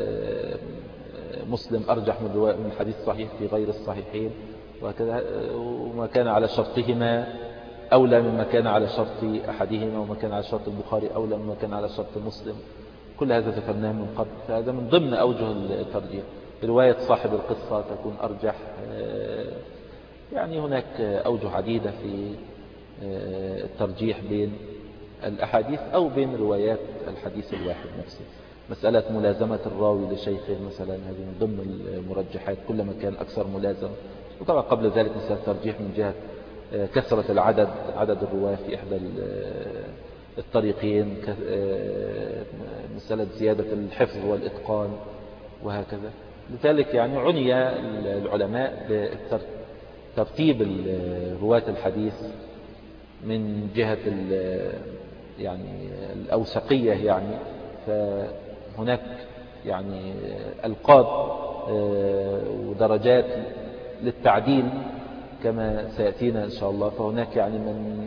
مسلم أرجح من حديث صحيح في غير الصحيحين، وهكذا. وما كان على شرطهما أولى مما كان على شرط أحدهما، وما كان على شرط البخاري أولى مما كان على شرط مسلم. كل هذا ذكرناه من قبل، فهذا من ضمن أوجه الترجيح. رواية صاحب القصة تكون أرجح. يعني هناك أوجه عديدة في الترجيح بين الأحاديث أو بين روايات الحديث الواحد نفسه. مسألة ملازمة الراوي لشيخه مثلا، هذه من ضمن المرجحات، كلما كان أكثر ملازم. وطبعا قبل ذلك مسألة ترجيح من جهة كثرة عدد الرواة في إحدى الطريقين، مسألة زيادة الحفظ والإتقان وهكذا. لذلك يعني عني العلماء بترتيب رواة الحديث من جهة يعني الأوثقية، يعني فهناك يعني ألقاب ودرجات للتعديل كما سيأتينا إن شاء الله. فهناك يعني من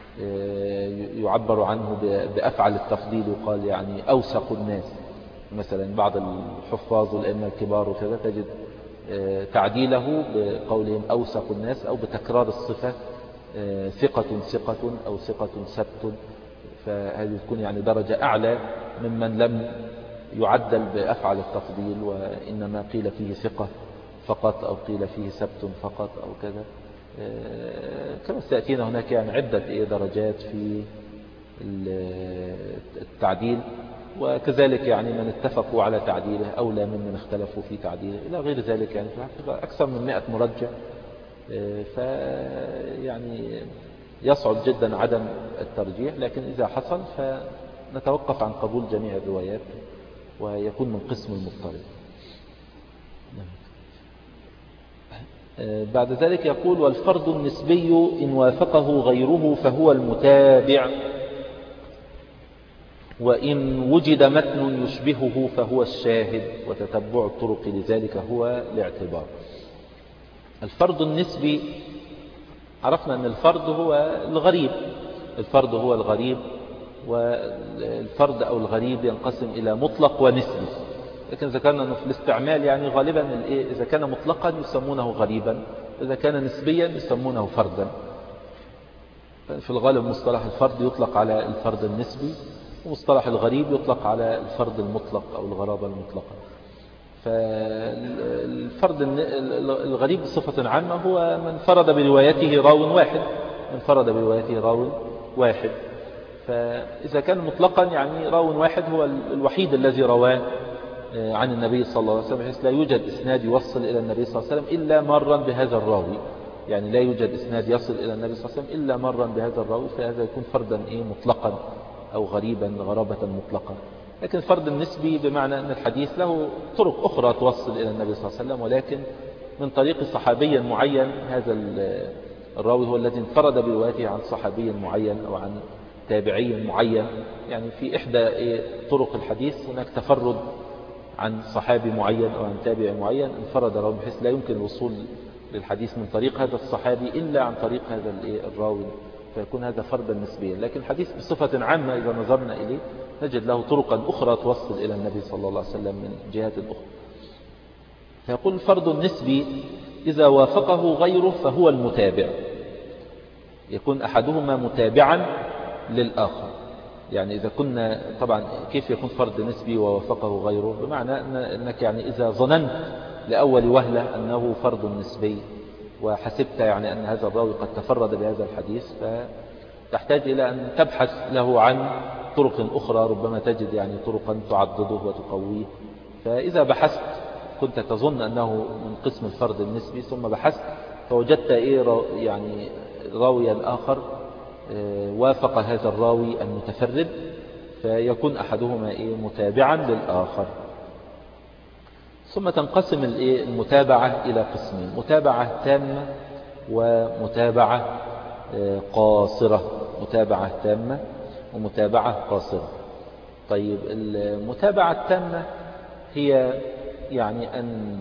يعبر عنه بأفعل التفضيل، يقال يعني أوثق الناس مثلا. بعض الحفاظ والأئمة الكبار وكذا تجد تعديله بقولهم أوثق الناس، أو بتكرار الصفة ثقة أو ثقة سبت. فهذه تكون يعني درجة أعلى ممن لم يعدل بأفعل التفضيل، وإنما قيل فيه ثقة فقط أو قيل فيه سبت فقط أو كذا. كما سيأتينا هناك يعني عدة درجات في التعديل، وكذلك يعني من اتفقوا على تعديله أولى ممن اختلفوا في تعديله إلى غير ذلك. يعني أكثر من 100 مرجح، فيعني يصعب جدا عدم الترجيح. لكن إذا حصل فنتوقف عن قبول جميع الروايات ويكون من قسم المضطرب. بعد ذلك يقول والفرد النسبي إن وافقه غيره فهو المتابع، وإن وجد متن يشبهه فهو الشاهد، وتتبع الطرق لذلك هو الاعتبار. الفرد النسبي عرفنا أن الفرد هو الغريب، الفرد هو الغريب، والفرد أو الغريب ينقسم إلى مطلق ونسبي. لكن ذكرنا أنه في الاستعمال يعني غالبا إذا كان مطلقا يسمونه غريبا، إذا كان نسبيا يسمونه فردا. في الغالب مصطلح الفرد يطلق على الفرد النسبي، ومصطلح الغريب يطلق على الفرد المطلق أو الغرابة المطلقة. فالفرد الغريب بصفة عامة هو من فرد بروايته راو واحد، من فرد بروايته راو واحد. فإذا كان مطلقا يعني راو واحد هو الوحيد الذي رواه عن النبي صلى الله عليه وسلم، بحيث لا يوجد إسناد يوصل إلى النبي صلى الله عليه وسلم إلا مرا بهذا الراوي، يعني لا يوجد إسناد يصل إلى النبي صلى الله عليه وسلم إلا مرا بهذا الراوي، فهذا يكون فردا مطلقا أو غريبا غرابة مطلقا. لكن الفرد النسبي بمعنى أن الحديث له طرق أخرى توصل إلى النبي صلى الله عليه وسلم، ولكن من طريق صحابي معين، هذا الراوي هو الذي انفرد بروايته عن صحابي معين أو عن تابعي معين. يعني في إحدى طرق الحديث هناك تفرد عن صحابي معين أو عن تابع معين انفرد راوي، بحيث لا يمكن الوصول للحديث من طريق هذا الصحابي إلا عن طريق هذا الراوي، فيكون هذا فردا نسبيا. لكن الحديث بصفة عامة إذا نظرنا إليه نجد له طرقا أخرى توصل إلى النبي صلى الله عليه وسلم من جهات أخرى. فيقول الفرد النسبي إذا وافقه غيره فهو المتابع، يكون أحدهما متابعا للآخر. يعني إذا كنا طبعا كيف يكون فرد نسبي ووافقه غيره؟ بمعنى أنك يعني إذا ظننت لأول وهلة أنه فرد نسبي وحسبت يعني أن هذا الراوي قد تفرد بهذا الحديث، فتحتاج إلى أن تبحث له عن طرق أخرى، ربما تجد يعني طرقا تعضده وتقويه. فإذا بحثت كنت تظن أنه من قسم الفرد النسبي، ثم بحثت فوجدت يعني راويا آخر وافق هذا الراوي المتفرد، فيكون أحدهما متابعا للآخر. ثم تنقسم المتابعة إلى قسمين: متابعة تامة ومتابعة قاصرة. متابعة تامة ومتابعة قاصرة. طيب المتابعة التامة هي يعني أن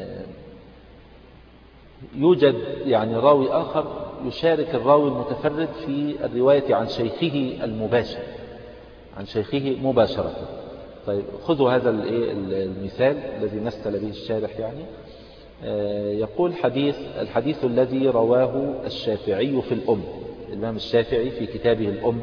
يوجد يعني راوي آخر يشارك الراوي المتفرد في الرواية عن شيخه المباشر، عن شيخه مباشرة. طيب خذوا هذا المثال الذي مثل به الشارح. يعني يقول الحديث الذي رواه الشافعي في الأم، الإمام الشافعي في كتابه الأم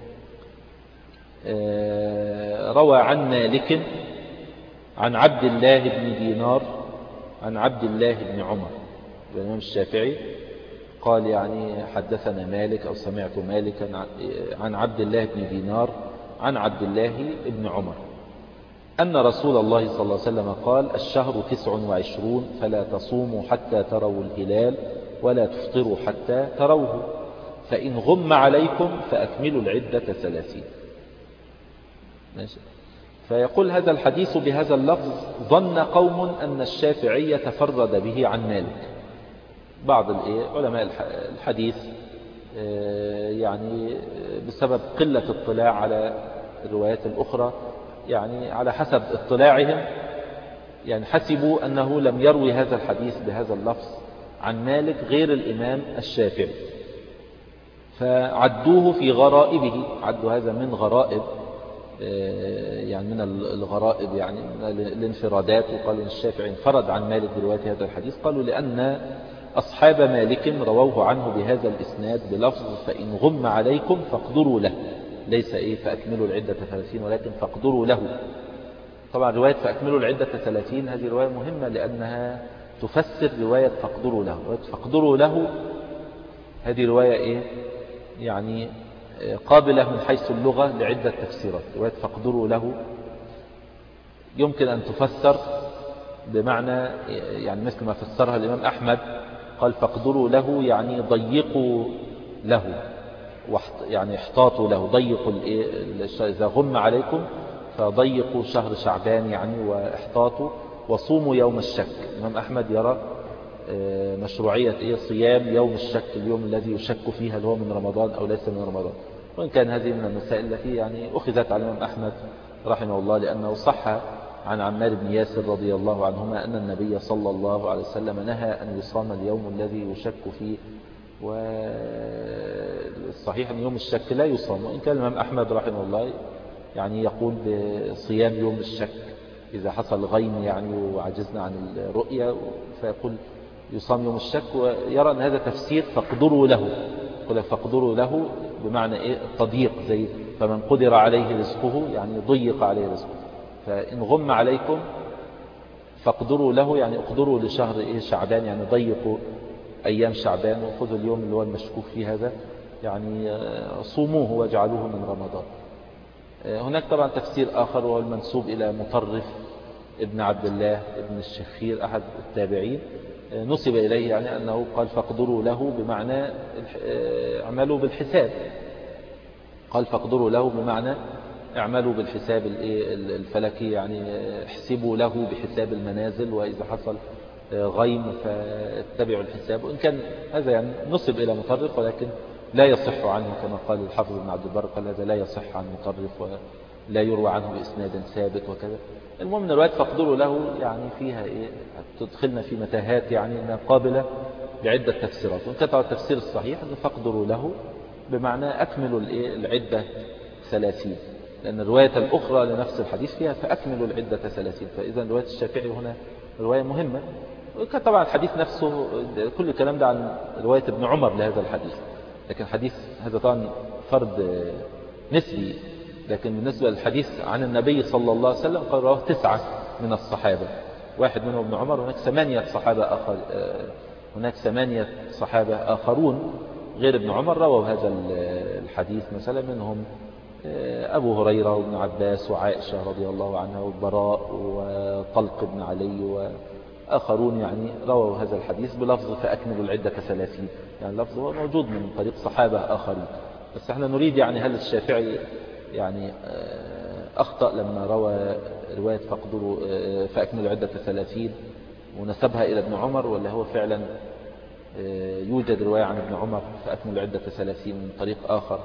روى عن مالك عن عبد الله بن دينار عن عبد الله بن عمر. الإمام الشافعي قال يعني حدثنا مالك أو سمعت مالكا عن عبد الله بن دينار عن عبد الله بن عمر أن رسول الله صلى الله عليه وسلم قال: الشهر 29 فلا تصوموا حتى تروا الهلال ولا تفطروا حتى تروه، فإن غم عليكم فأكملوا العدة 30. ماشي. فيقول هذا الحديث بهذا اللفظ ظن قوم أن الشافعي تفرد به عن مالك. بعض علماء الحديث يعني بسبب قلة اطلاع على الروايات الأخرى، يعني على حسب اطلاعهم يعني حسبوا أنه لم يروي هذا الحديث بهذا اللفظ عن مالك غير الإمام الشافعي، فعدوه في غرائبه. عدوا هذا من غرائب، يعني من الغرائب يعني من الانفرادات. وقالوا إن الشافعي انفرد عن مالك برواية هذا الحديث، قالوا لأن أصحاب مالك رووه عنه بهذا الإسناد بلفظ: فإن غم عليكم فاقدروا له، ليس فأكملوا العدة 30 ولكن فاقدروا له. طبعا رواية فأكملوا العدة 30 هذه رواية مهمة لأنها تفسر رواية فاقدروا له. رواية فاقدروا له هذه رواية يعني قابلة من حيث اللغة لعدة تفسيرات. رواية فاقدروا له يمكن أن تفسر بمعنى يعني مثل ما فسرها الإمام أحمد، قال: فاقدروا له يعني ضيقوا له، يعني احتاطوا له، ضيقوا إذا غم عليكم فضيقوا شهر شعبان يعني واحتاطوا، وصوموا يوم الشك. الإمام أحمد يرى مشروعية صيام يوم الشك، اليوم الذي يشك فيه هل هو من رمضان أو ليس من رمضان. وإن كان هذه من المسائل التي يعني أخذت على الإمام أحمد رحمه الله، لأنه صح عن عمار بن ياسر رضي الله عنهما أن النبي صلى الله عليه وسلم نهى أن يصام اليوم الذي يشك فيه، والصحيح أن يوم الشك لا يصام. وإن كان الإمام أحمد رحمه الله يعني يقول بصيام يوم الشك إذا حصل غيم يعني وعجزنا عن الرؤية، فيقول يصام يوم الشك، ويرى أن هذا تفسير فاقدروا له. يقول فاقدروا له بمعنى التضييق، زي فمن قدر عليه رزقه يعني ضيق عليه رزقه. فإن غم عليكم فاقدروا له يعني اقدروا لشهر شعبان، يعني ضيقوا أيام شعبان وخذوا اليوم اللي هو المشكوك فيه هذا يعني صوموه واجعلوه من رمضان. هناك طبعا تفسير آخر وهو المنسوب إلى مطرف ابن عبد الله ابن الشخير أحد التابعين، نسب إليه يعني أنه قال فاقدروا له بمعنى اعملوا بالحساب. قال فاقدروا له بمعنى اعملوا بالحساب الفلكي، يعني احسبوا له بحساب المنازل، وإذا حصل غيم فاتبعوا الحساب. وإن كان هذا يعني نسب إلى مطرف ولكن لا يصح عنه، كما قال الحافظ ابن عبد البر قال هذا لا يصح عن مطرف ولا يروى عنه بإسناد ثابت وكذا. المهم من الروايات فاقدروا له يعني فيها تدخلنا في متاهات يعني انها قابلة لعدة تفسيرات. وإن كانت التفسير الصحيح أن فاقدروا له بمعنى أكملوا العدة 30، لأن الرواية الأخرى لنفس الحديث فيها فأكملوا العدة 30. فإذا رواية الشافعي هنا رواية مهمة. وكان طبعا الحديث نفسه كل الكلام ده عن رواية ابن عمر لهذا الحديث، لكن حديث هذا طبعا فرد نسبي، لكن بالنسبة للحديث عن النبي صلى الله عليه وسلم قال رواه 9 من الصحابة، واحد منهم ابن عمر. هناك 8 صحابة آخرون غير ابن عمر رووا هذا الحديث، مثلا منهم أبو هريرة وابن عباس وعائشة رضي الله عنها والبراء وطلق بن علي وآخرون يعني رووا هذا الحديث بلفظ فأكملوا العدة 30. يعني اللفظ هو موجود من طريق صحابة آخرين، بس احنا نريد يعني هل الشافعي يعني أخطأ لما روى رواية فأكملوا العدة 30 ونسبها إلى ابن عمر، ولا هو فعلا يوجد رواية عن ابن عمر فأكملوا العدة 30 من طريق آخر؟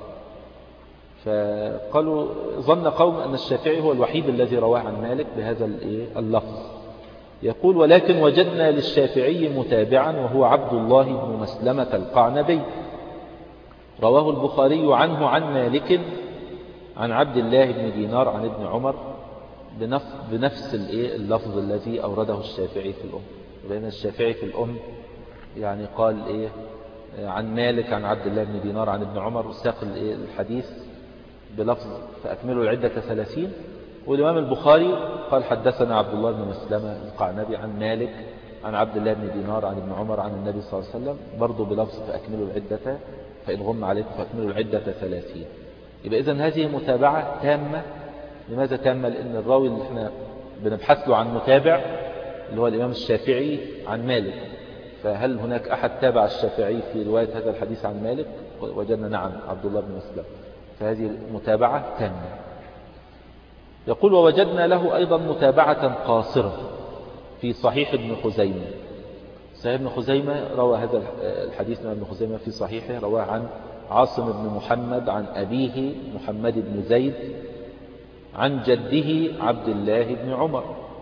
فقالوا ظن قوم أن الشافعي هو الوحيد الذي رواه عن مالك بهذا اللفظ. يقول ولكن وجدنا للشافعي متابعا وهو عبد الله بن مسلمة القعنبي، رواه البخاري عنه عن مالك عن عبد الله بن دينار عن ابن عمر بنفس اللفظ الذي أورده الشافعي في الأم. بين الشافعي في الأم يعني قال عن مالك عن عبد الله بن دينار عن ابن عمر، وساق الحديث بلفظ فأكملوا العدة 30. والإمام البخاري قال حدثنا عبد الله بن مسلمة القعنبي عن مالك عن عبد الله بن دينار عن ابن عمر عن النبي صلى الله عليه وسلم برضو بلفظ فأكملوا العدة، فإن غم عليكم فأكملوا العدة 30. يبقى إذن هذه متابعة تامة. لماذا تامة؟ لأن الراوي اللي احنا بنبحث له عن متابع اللي هو الإمام الشافعي عن مالك، فهل هناك أحد تابع الشافعي في رواية هذا الحديث عن مالك؟ وجدنا نعم عبد الله بن مسلم، فهذه متابعة تامة. يقول ووجدنا له أيضا متابعة قاصرة في صحيح ابن خزيمة. صحيح ابن خزيمة روى هذا الحديث من ابن خزيمة في صحيحه، رواه عن عاصم بن محمد عن أبيه محمد بن زيد عن جده عبد الله بن عمر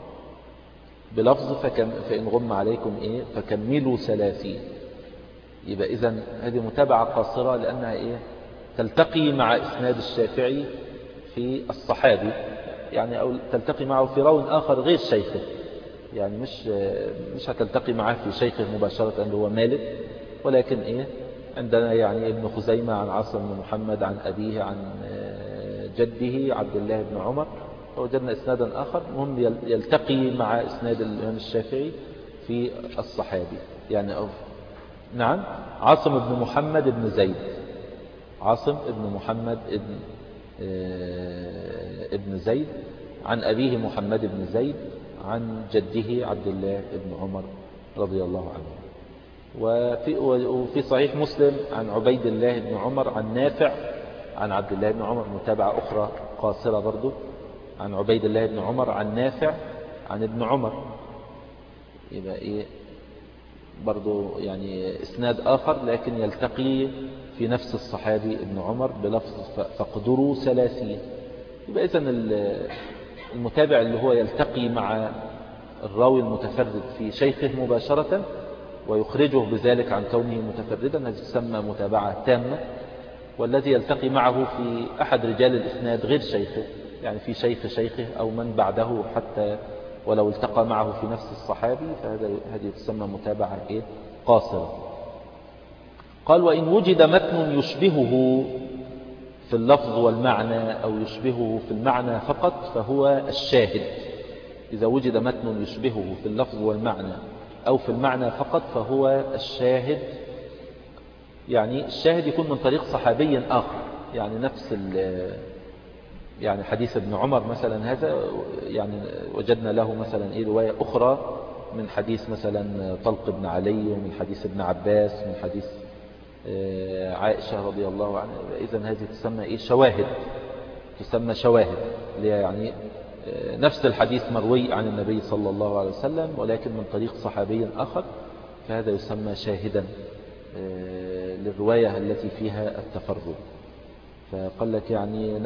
بلفظ فإن غم عليكم فكملوا 30. يبقى إذن هذه متابعة قاصرة لأنها تلتقي مع إسناد الشافعي في الصحابي، يعني أو تلتقي معه في راو آخر غير شيخه، يعني مش هتلتقي معه في شيخه مباشرة اللي هو مالك، ولكن عندنا يعني ابن خزيمة عن عاصم بن محمد عن أبيه عن جده عبد الله بن عمر، ووجدنا إسنادا آخر مهم يلتقي مع إسناد الإمام الشافعي في الصحابي. يعني نعم عاصم بن محمد بن زيد، عاصم بن محمد ابن زيد عن أبيه محمد بن زيد عن جده عبد الله بن عمر رضي الله عنه. وفي صحيح مسلم عن عبيد الله بن عمر عن نافع عن عبد الله بن عمر، متابعة أخرى قاصرة برضو عن عبيد الله بن عمر عن نافع عن ابن عمر. يبقى برضو يعني إسناد آخر لكن يلتقي في نفس الصحابي ابن عمر بلفظ فاقدروا 30. يبقى إذن المتابع اللي هو يلتقي مع الراوي المتفرد في شيخه مباشرة ويخرجه بذلك عن كونه متفردا، هذه تسمى متابعة تامة. والذي يلتقي معه في أحد رجال الإسناد غير شيخه، يعني في شيخه أو من بعده حتى ولو التقى معه في نفس الصحابي، فهذه تسمى متابعة قاصرة. قال وإن وجد متن يشبهه في اللفظ والمعنى أو يشبهه في المعنى فقط فهو الشاهد. إذا وجد متن يشبهه في اللفظ والمعنى أو في المعنى فقط فهو الشاهد. يعني الشاهد يكون من طريق صحابي آخر، يعني نفس يعني حديث ابن عمر مثلا هذا يعني وجدنا له مثلا رواية أخرى من حديث مثلا طلق بن علي ومن حديث ابن عباس ومن حديث عائشة رضي الله عنها. إذن هذه تسمى شواهد، تسمى شواهد يعني نفس الحديث مروي عن النبي صلى الله عليه وسلم ولكن من طريق صحابي آخر، فهذا يسمى شاهدا للرواية التي فيها التفرد. فقال لك يعني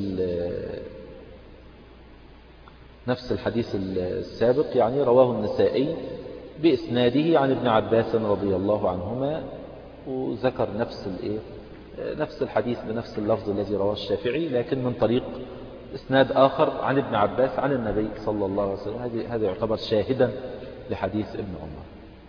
نفس الحديث السابق يعني رواه النسائي بإسناده عن ابن عباس رضي الله عنهما، وذكر نفس الحديث بنفس اللفظ الذي رواه الشافعي لكن من طريق إسناد آخر عن ابن عباس عن النبي صلى الله عليه وسلم. هذا يعتبر شاهدا لحديث ابن عمر.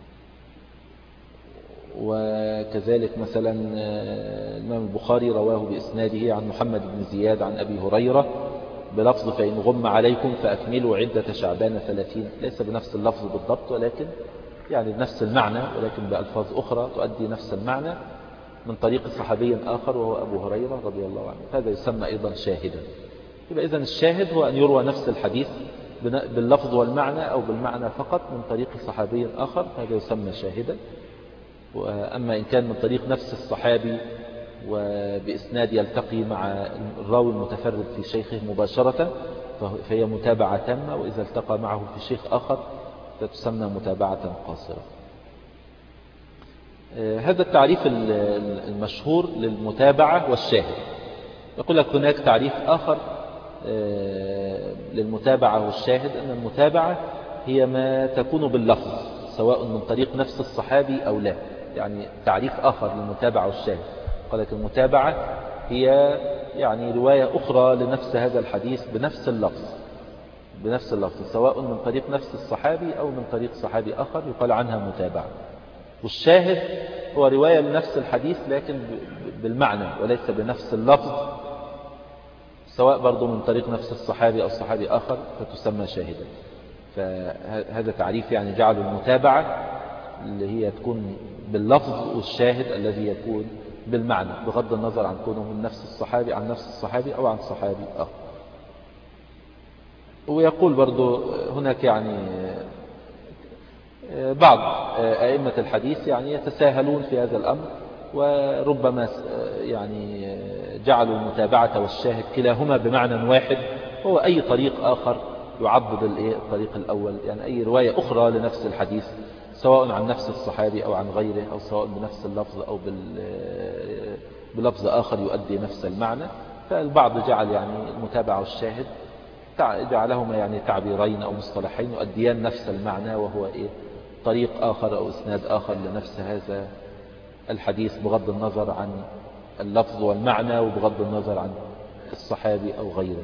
وكذلك مثلا الإمام البخاري رواه بإسناده عن محمد بن زياد عن أبي هريرة بلفظ فإن غم عليكم فأكملوا عدة شعبان 30. ليس بنفس اللفظ بالضبط ولكن يعني بنفس المعنى ولكن بألفاظ أخرى تؤدي نفس المعنى من طريق صحابي آخر وهو أبو هريرة رضي الله عنه. هذا يسمى أيضا شاهدا. يبقى إذن الشاهد هو أن يروى نفس الحديث باللفظ والمعنى أو بالمعنى فقط من طريق صحابي آخر، هذا يسمى شاهدا. وأما إن كان من طريق نفس الصحابي وبإسناد يلتقي مع الراوي المتفرد في شيخه مباشرة فهي متابعة تامة، وإذا التقى معه في شيخ آخر فتسمى متابعة قاصرة. هذا التعريف المشهور للمتابعة والشاهد. يقول لك هناك تعريف آخر للمتابعة والشاهد، أن المتابعة هي ما تكون باللفظ سواء من طريق نفس الصحابي أو لا. يعني تعريف آخر للمتابعة والشاهد قال لك المتابعة هي يعني رواية أخرى لنفس هذا الحديث بنفس اللفظ سواء من طريق نفس الصحابي أو من طريق صحابي آخر يقال عنها متابعة. والشاهد هو رواية لنفس الحديث لكن بالمعنى وليس بنفس اللفظ سواء برضو من طريق نفس الصحابي أو صحابي آخر فتسمى شاهدا. فهذا تعريف يعني جعل المتابعة اللي هي تكون باللفظ والشاهد الذي يكون بالمعنى بغض النظر عن كونه من نفس الصحابي عن نفس الصحابي أو عن صحابي آخر. ويقول برضو هناك يعني بعض أئمة الحديث يعني يتساهلون في هذا الأمر وربما يعني جعلوا المتابعة والشاهد كلاهما بمعنى واحد، وهو أي طريق آخر يعضد الطريق الأول، يعني أي رواية أخرى لنفس الحديث سواء عن نفس الصحابي أو عن غيره أو سواء بنفس اللفظ أو بلفظ آخر يؤدي نفس المعنى. فالبعض جعل يعني المتابعة والشاهد جعلهما يعني تعبيرين أو مصطلحين يؤديان نفس المعنى، وهو طريق آخر أو إسناد آخر لنفس هذا الحديث بغض النظر عن اللفظ والمعنى وبغض النظر عن الصحابي أو غيره.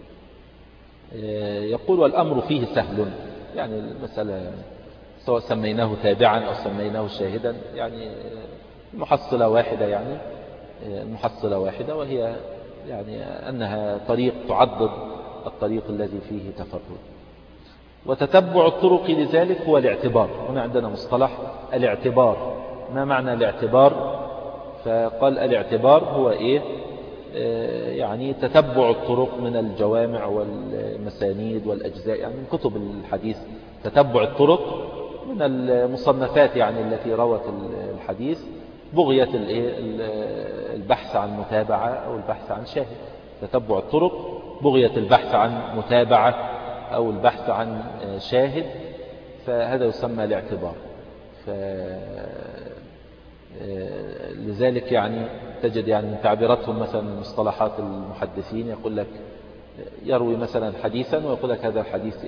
يقول والأمر فيه سهل، يعني المسألة سواء سميناه تابعا أو سميناه شاهدا يعني المحصلة واحدة، يعني المحصلة واحدة، وهي يعني أنها طريق تعضد الطريق الذي فيه تفرد. وتتبع الطرق لذلك هو الاعتبار. هنا عندنا مصطلح الاعتبار. ما معنى الاعتبار؟ فقال الاعتبار هو يعني تتبع الطرق من الجوامع والمسانيد والأجزاء، يعني من كتب الحديث تتبع الطرق من المصنفات يعني التي روت الحديث بغية البحث عن متابعة أو البحث عن شاهد. تتبع الطرق بغية البحث عن متابعة أو البحث عن شاهد، فهذا يسمى الاعتبار. لذلك يعني تجد يعني من تعبيراتهم مثلا من مصطلحات المحدثين يقول لك يروي مثلا حديثا ويقول لك هذا الحديث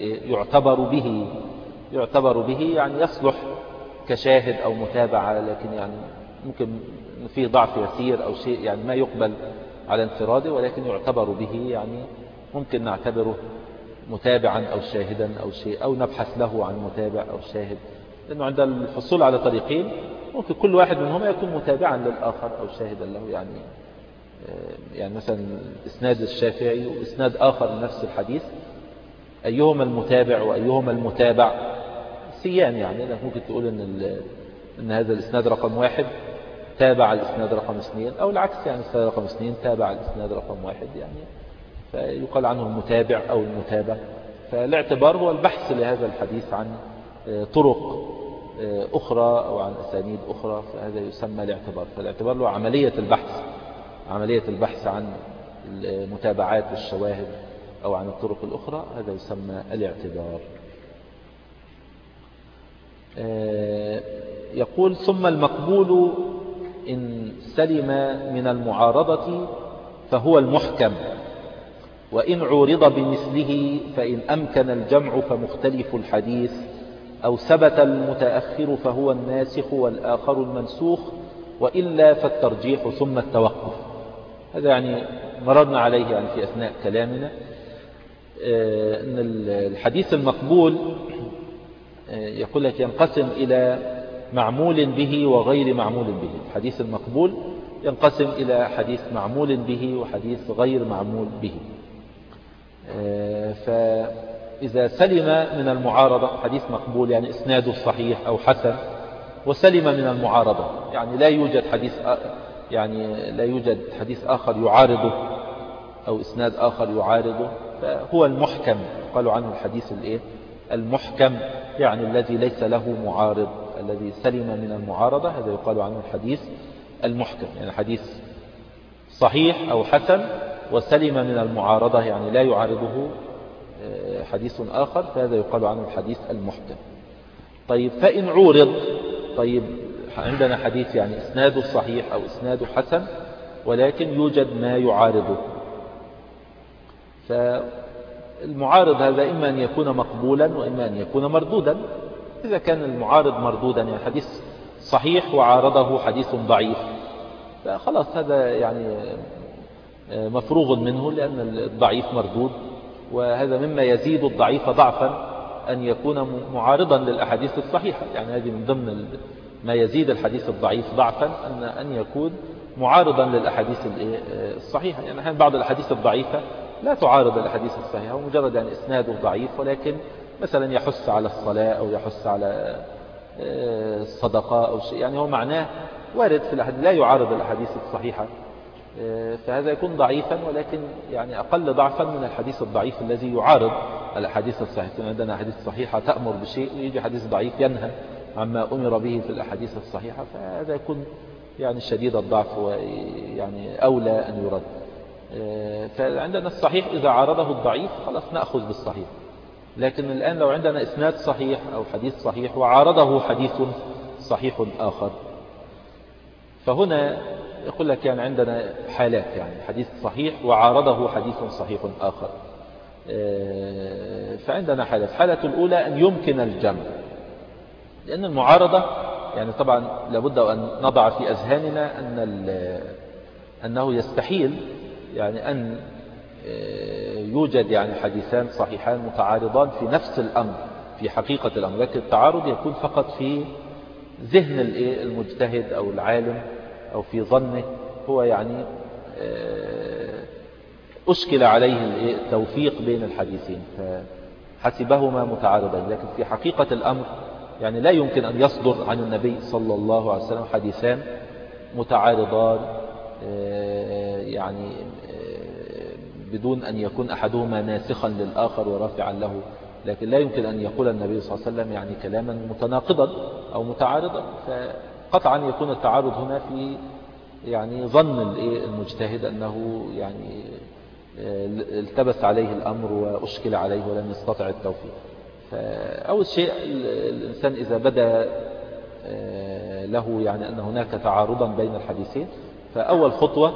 يعتبر به يعني يصلح كشاهد أو متابعة، لكن يعني ممكن فيه ضعف يسير أو شيء يعني ما يقبل على انفراده، ولكن يعتبر به يعني ممكن نعتبره متابعا أو شاهدا أو شيء، أو نبحث له عن متابع أو شاهد، لأنه عند الحصول على طريقين ممكن كل واحد منهما يكون متابعا للآخر أو شاهدا له. يعني مثلا إسناد الشافعي وإسناد آخر لنفس الحديث، أيهما المتابع وأيهما المتابع سيان، يعني ممكن تقول إن هذا الإسناد رقم 1 تابع الإسناد رقم 2، أو العكس، يعني الإسناد رقم 2 تابع الإسناد رقم 1، يعني فيقال عنه المتابع أو المتابع. فالاعتبار هو البحث لهذا الحديث عن طرق أخرى أو عن أسانيد أخرى، فهذا يسمى الاعتبار. فالاعتبار له عملية البحث عن المتابعات والشواهد أو عن الطرق الأخرى، هذا يسمى الاعتبار. يقول ثم المقبول إن سلم من المعارضة فهو المحكم، وإن عورض بمثله فإن أمكن الجمع فمختلف الحديث، أو ثبت المتأخر فهو الناسخ والآخر المنسوخ، وإلا فالترجيح ثم التوقف. هذا يعني مررنا عليه يعني في أثناء كلامنا، أن الحديث المقبول يقول لك ينقسم إلى معمول به وغير معمول به. الحديث المقبول ينقسم إلى حديث معمول به وحديث غير معمول به. فإذا سلم من المعارضة، حديث مقبول يعني إسناده صحيح أو حسن، وسلم من المعارضة يعني لا يوجد حديث آخر يعارضه أو إسناد آخر يعارضه، فهو المحكم. قالوا عنه الحديث المحكم، يعني الذي ليس له معارض، الذي سلم من المعارضة، هذا يقال عنه الحديث المحكم. يعني حديث صحيح أو حسن وسلم من المعارضة، يعني لا يعارضه حديث آخر، فهذا يقال عنه الحديث المحكم. طيب فإن عورض، طيب عندنا حديث يعني إسناده صحيح أو إسناده حسن ولكن يوجد ما يعارضه، فالمعارض هذا إما أن يكون مقبولا وإما أن يكون مردودا. إذا كان المعارض مردودا يعني حديث صحيح وعارضه حديث ضعيف، فخلاص هذا يعني مفروغ منه، لأن الضعيف مردود، وهذا مما يزيد الضعيف ضعفا أن يكون معارضا للأحاديث الصحيحة. يعني هذه من ضمن ما يزيد الحديث الضعيف ضعفا أن يكون معارضا للأحاديث الصحيحة. يعني أحيانا بعض الأحاديث الضعيفة لا تعارض الأحاديث الصحيحة، ومجرد يعني إسناده ضعيف، ولكن مثلا يحث على الصلاة أو يحث على الصدقة أو شيء، يعني هو معناه وارد في الأحاديث لا يعارض الأحاديث الصحيحة، فهذا يكون ضعيفا، ولكن يعني أقل ضعفا من الحديث الضعيف الذي يعارض الأحاديث الصحيحة. عندنا أحاديث صحيحة تأمر بشيء ويجي حديث ضعيف ينهى عما أمر به في الأحاديث الصحيحة، فهذا يكون يعني شديد الضعف ويعني أولى أن يرد. فعندنا الصحيح إذا عارضه الضعيف خلاص نأخذ بالصحيح. لكن الآن لو عندنا إسناد صحيح أو حديث صحيح وعارضه حديث صحيح آخر، فهنا يقول لك يعني عندنا حالات، يعني حديث صحيح وعارضه حديث صحيح آخر. فعندنا حالة الأولى أن يمكن الجمع، لأن المعارضة يعني طبعا لابد أن نضع في أذهاننا أنه يستحيل يعني أن يوجد يعني حديثان صحيحان متعارضان في نفس الأمر في حقيقة الأمر، لكن التعارض يكون فقط في ذهن المجتهد أو العالم أو في ظنه، هو يعني أشكل عليه التوفيق بين الحديثين فحسبهما متعارضين، لكن في حقيقة الأمر يعني لا يمكن أن يصدر عن النبي صلى الله عليه وسلم حديثان متعارضان يعني بدون أن يكون أحدهما ناسخا للآخر ورافعا له. لكن لا يمكن أن يقول النبي صلى الله عليه وسلم يعني كلاما متناقضا أو متعارضا، فقطعا يكون التعارض هنا في يعني ظن المجتهد أنه يعني التبس عليه الأمر وأشكل عليه ولم يستطع التوفيق. فأول شيء الإنسان إذا بدأ له يعني أن هناك تعارضا بين الحديثين. فأول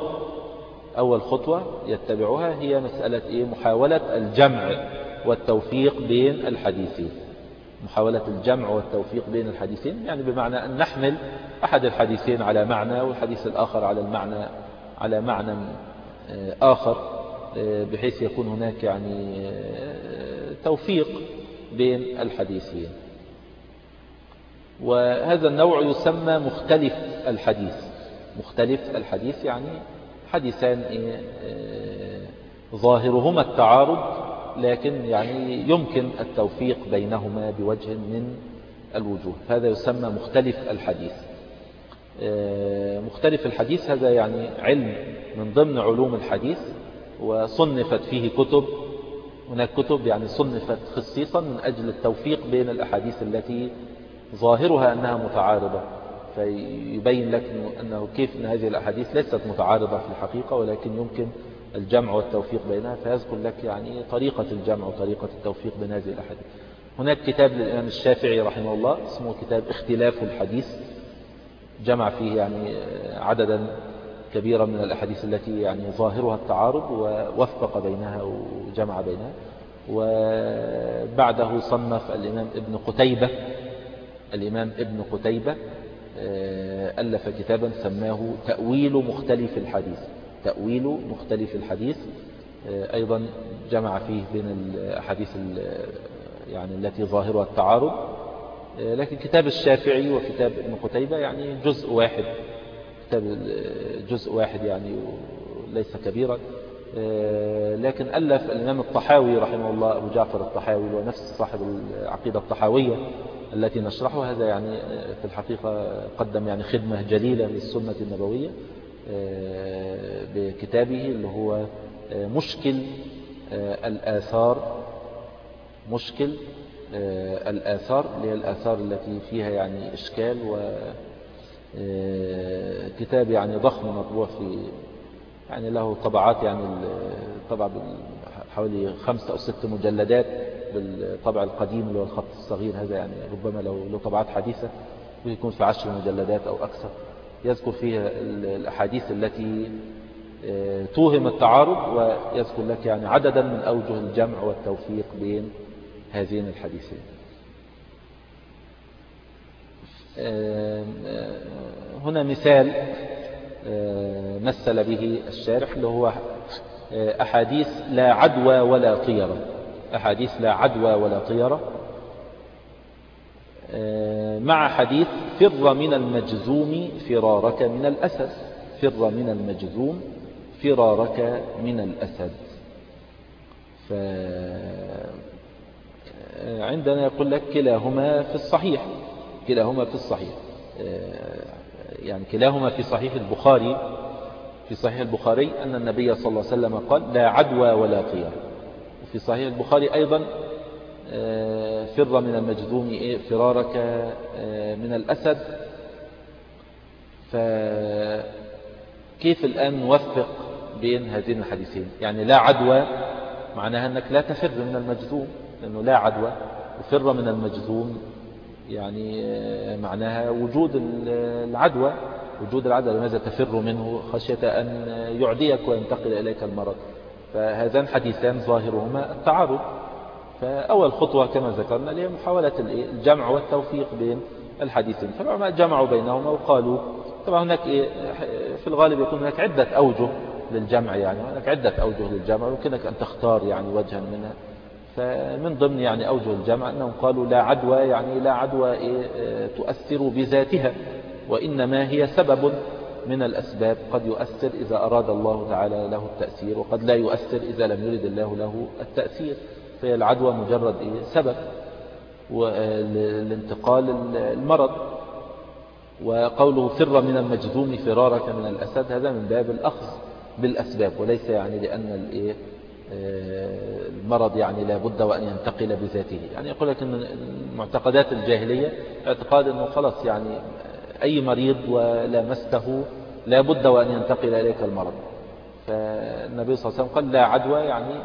خطوة يتبعها هي مسألة محاولة الجمع والتوفيق بين الحديثين. محاولة الجمع والتوفيق بين الحديثين يعني بمعنى أن نحمل أحد الحديثين على معنى والحديث الآخر على معنى آخر، بحيث يكون هناك يعني توفيق بين الحديثين. وهذا النوع يسمى مختلف الحديث يعني حديثان ظاهرهما التعارض، لكن يعني يمكن التوفيق بينهما بوجه من الوجوه، هذا يسمى مختلف الحديث. مختلف الحديث هذا يعني علم من ضمن علوم الحديث، وصنفت فيه كتب. هناك كتب يعني صنفت خصيصا من أجل التوفيق بين الأحاديث التي ظاهرها أنها متعارضة، فيبين لك أنه كيف أن هذه الأحاديث ليست متعارضة في الحقيقة، ولكن يمكن الجمع والتوفيق بينها، فيذكر لك يعني طريقة الجمع وطريقة التوفيق بين هذه الأحاديث. هناك كتاب للإمام الشافعي رحمه الله اسمه كتاب اختلاف الحديث، جمع فيه يعني عددا كبيرا من الأحاديث التي يعني ظاهرها التعارض ووفق بينها وجمع بينها. وبعده صنف الإمام ابن قتيبة ألف كتابا سماه تأويل مختلف الحديث. أيضا جمع فيه بين الأحاديث يعني التي ظاهرها التعارض. لكن كتاب الشافعي وكتاب ابن قتيبة يعني جزء واحد يعني ليس كبيرا. لكن ألف الإمام الطحاوي رحمه الله، أبو جعفر الطحاوي، ونفس صاحب العقيدة الطحاوية التي نشرحها، هذا يعني في الحقيقة قدم يعني خدمة جليلة للسنة النبوية بكتابه اللي هو مشكل الآثار اللي هي الآثار التي فيها يعني إشكال، وكتاب يعني ضخم مطبوع في يعني له طبعات، يعني طبع حوالي 5 أو 6 مجلدات بالطبع القديم اللي هو الخط الصغير هذا، يعني ربما لو طبعات حديثة يكون في 10 مجلدات أو أكثر، يذكر فيها الأحاديث التي توهم التعارض، ويذكر لك يعني عددا من أوجه الجمع والتوفيق بين هذين الحديثين. هنا مثال مثل به الشارح اللي هو أحاديث لا عدوى ولا طيرة، مع حديث فر من المجذوم فرارك من الأسد. فعندنا يقول لك كلاهما في الصحيح، يعني كلاهما في صحيح البخاري أن النبي صلى الله عليه وسلم قال لا عدوى ولا طيرة. وفي صحيح البخاري أيضا فر من المجذوم فرارك من الأسد. فكيف الآن نوفق بين هذين الحديثين؟ يعني لا عدوى معناها أنك لا تفر من المجذوم، لأنه لا عدوى، وفر من المجذوم يعني معناها وجود العدوى. لماذا تفر منه؟ خشية أن يعديك وينتقل إليك المرض. فهذان حديثان ظاهرهما التعارض. فأول خطوة كما ذكرنا هي محاولة الجمع والتوفيق بين الحديثين. فالعلماء جمعوا بينهما وقالوا طبعا هناك في الغالب يكون هناك عدة أوجه للجمع، يعني هناك عدة أوجه للجمع يمكنك أن تختار يعني وجها منها. فمن ضمن يعني أوجه الجمع أنهم قالوا لا عدوى، يعني لا عدوى تؤثر بذاتها، وإنما هي سبب من الأسباب، قد يؤثر إذا أراد الله تعالى له التأثير، وقد لا يؤثر إذا لم يرد الله له التأثير. فهي العدوى مجرد سبب لانتقال المرض. وقوله فر من المجذوم فرارك من الأسد هذا من باب الأخذ بالأسباب، وليس يعني لأن المرض يعني لا بد وأن ينتقل بذاته. يعني يقول لك أن معتقدات الجاهلية اعتقاد أنه خلاص يعني أي مريض ولامسته لا بد وأن ينتقل إليك المرض. فالنبي صلى الله عليه وسلم قال لا عدوى، يعني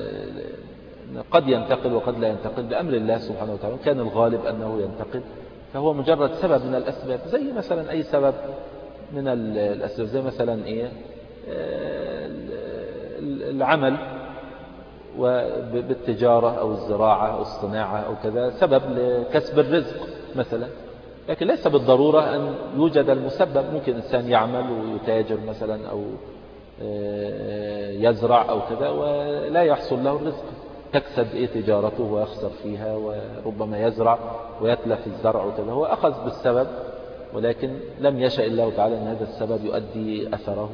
قد ينتقل وقد لا ينتقل بأمر الله سبحانه وتعالى، كان الغالب أنه ينتقل. فهو مجرد سبب من الأسباب، زي مثلا أي سبب من الأسباب، زي مثلا إيه العمل بالتجارة أو الزراعة أو الصناعة أو كذا، سبب لكسب الرزق مثلا، لكن ليس بالضرورة أن يوجد المسبب. ممكن إنسان يعمل ويتاجر مثلا أو يزرع أو كذا ولا يحصل له الرزق، تكسد تجارته ويخسر فيها، وربما يزرع ويتلف الزرع وكذا، هو أخذ بالسبب ولكن لم يشاء الله تعالى أن هذا السبب يؤدي أثره.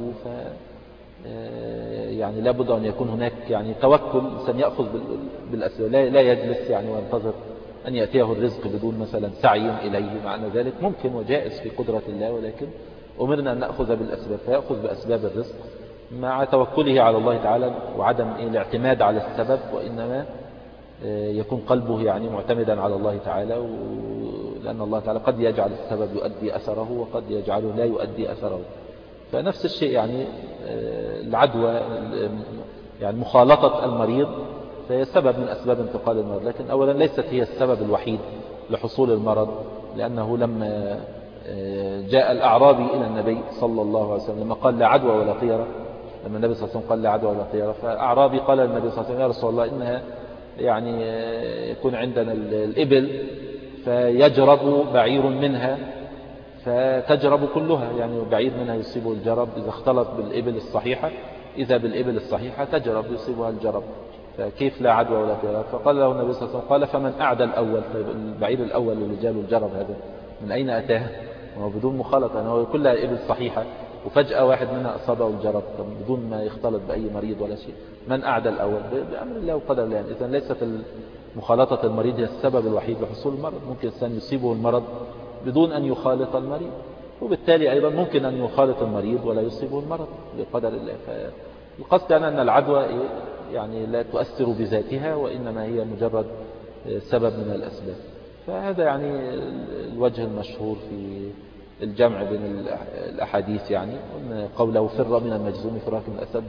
يعني لابد أن يكون هناك يعني توكل، إنسان يأخذ بالأسباب، لا يجلس يعني وينتظر أن يأتيه الرزق بدون مثلا سعي إليه. معنى ذلك ممكن وجائز في قدرة الله، ولكن أمرنا أن نأخذ بالأسباب، فيأخذ بأسباب الرزق مع توكله على الله تعالى وعدم الاعتماد على السبب، وإنما يكون قلبه يعني معتمدا على الله تعالى، لأن الله تعالى قد يجعل السبب يؤدي أثره وقد يجعله لا يؤدي أثره. فنفس الشيء يعني العدوى، يعني مخالطة المريض فهي سبب من أسباب انتقال المرض، لكن أولا ليست هي السبب الوحيد لحصول المرض، لأنه لما جاء الأعرابي إلى النبي صلى الله عليه وسلم لما قال لا عدوى ولا طيرة، لما النبي صلى الله عليه وسلم قال لا عدوى ولا طيرة، فأعرابي قال للنبي صلى الله عليه وسلم يا رسول الله إنها يعني يكون عندنا الإبل فيجرب بعير منها فتجرب كلها، يعني بعير منها يصيبه الجرب إذا اختلط بالإبل الصحيحة، إذا بالإبل الصحيحة تجرب يصيبها الجرب، فكيف لا عدوى ولا طيرة؟ فقال له النبي صلى الله عليه وسلم قال فمن أعدى الأول؟ طيب البعير الأول اللي جاله الجرب هذا من أين أتاه؟ هو بدون مخالطة، يعني هو كلها إبل صحيحة وفجأة واحد منها أصابه الجرب بدون ما يختلط بأي مريض ولا شيء. من أعدى الأول؟ بأمر الله وقدر الله. يعني إذن ليست مخالطة المريض هي السبب الوحيد لحصول المرض، ممكن الإنسان يصيبه المرض بدون أن يخالط المريض، وبالتالي أيضا ممكن أن يخالط المريض ولا يصيبه المرض بقدر الله. فالقصد يعني أن العدوى يعني لا تؤثر بذاتها، وإنما هي مجرد سبب من الأسباب. فهذا يعني الوجه المشهور في الجمع بين الأحاديث، يعني أن قوله فر من المجذوم فراك من الأسد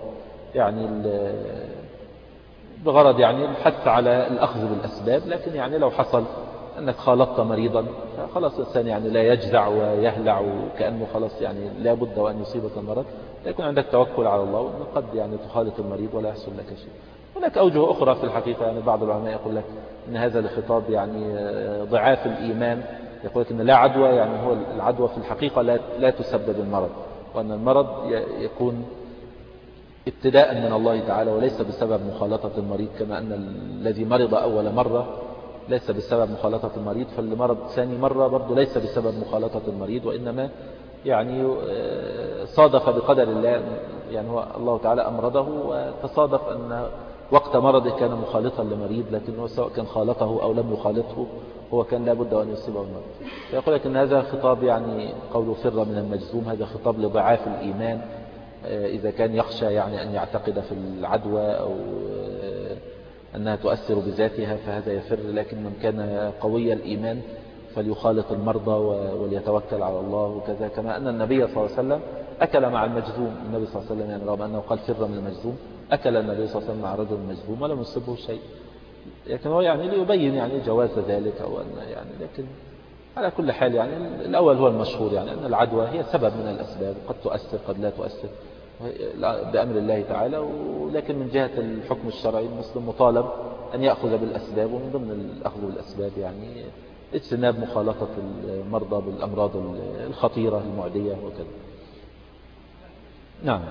بغرض يعني الحث على الأخذ بالأسباب، لكن يعني لو حصل أنك خالطت مريضا فخلاص الإنسان يعني لا يجزع ويهلع وكأنه خلاص يعني لا بد وأن يصيبك المرض، يكون عندك توكل على الله، وأن قد يعني تخالط المريض ولا يحصل لك شيء. هناك أوجه أخرى في الحقيقة، يعني بعض العلماء يقول لك أن هذا الخطاب يعني ضعاف الإيمان، يقول لك أن لا عدوى، يعني هو العدوى في الحقيقة لا تسبب المرض، وأن المرض يكون ابتداء من الله تعالى وليس بسبب مخالطة المريض، كما أن الذي مرض أول مرة ليس بسبب مخالطة المريض، فاللي مرض ثاني مرة برضه ليس بسبب مخالطة المريض، وإنما يعني صادف بقدر الله، يعني هو الله تعالى أمرضه وتصادف أن وقت مرضه كان مخالطا لمريض، لكن هو سواء كان خالطه أو لم يخالطه هو كان لابد أن يصيبه المرض. فيقول لك أن هذا خطاب، يعني قوله فر من المجذوم، هذا خطاب لضعاف الإيمان، إذا كان يخشى يعني أن يعتقد في العدوى أو أنها تؤثر بذاتها فهذا يفر، لكن من كان قوي الإيمان فليخالط المرضى وليتوكل على الله وكذا. كما أن النبي صلى الله عليه وسلم أكل مع المجذوم، النبي صلى الله عليه وسلم يعني رغم أنه قال فر من المجذوم أكل النبي صلى الله عليه وسلم مع رجل مجذوم ولم يصبه شيء، لكن هو يعني ليبين يعني جواز ذلك، أو أن يعني لكن على كل حال يعني الأول هو المشهور، يعني أن العدوى هي سبب من الأسباب، قد تؤثر قد لا تؤثر بأمر الله تعالى، ولكن من جهة الحكم الشرعي المسلم مطالب أن يأخذ بالأسباب، ومن ضمن الأخذ بالأسباب يعني اجتناب مخالطة المرضى بالأمراض الخطيرة المعدية وكذا. نعم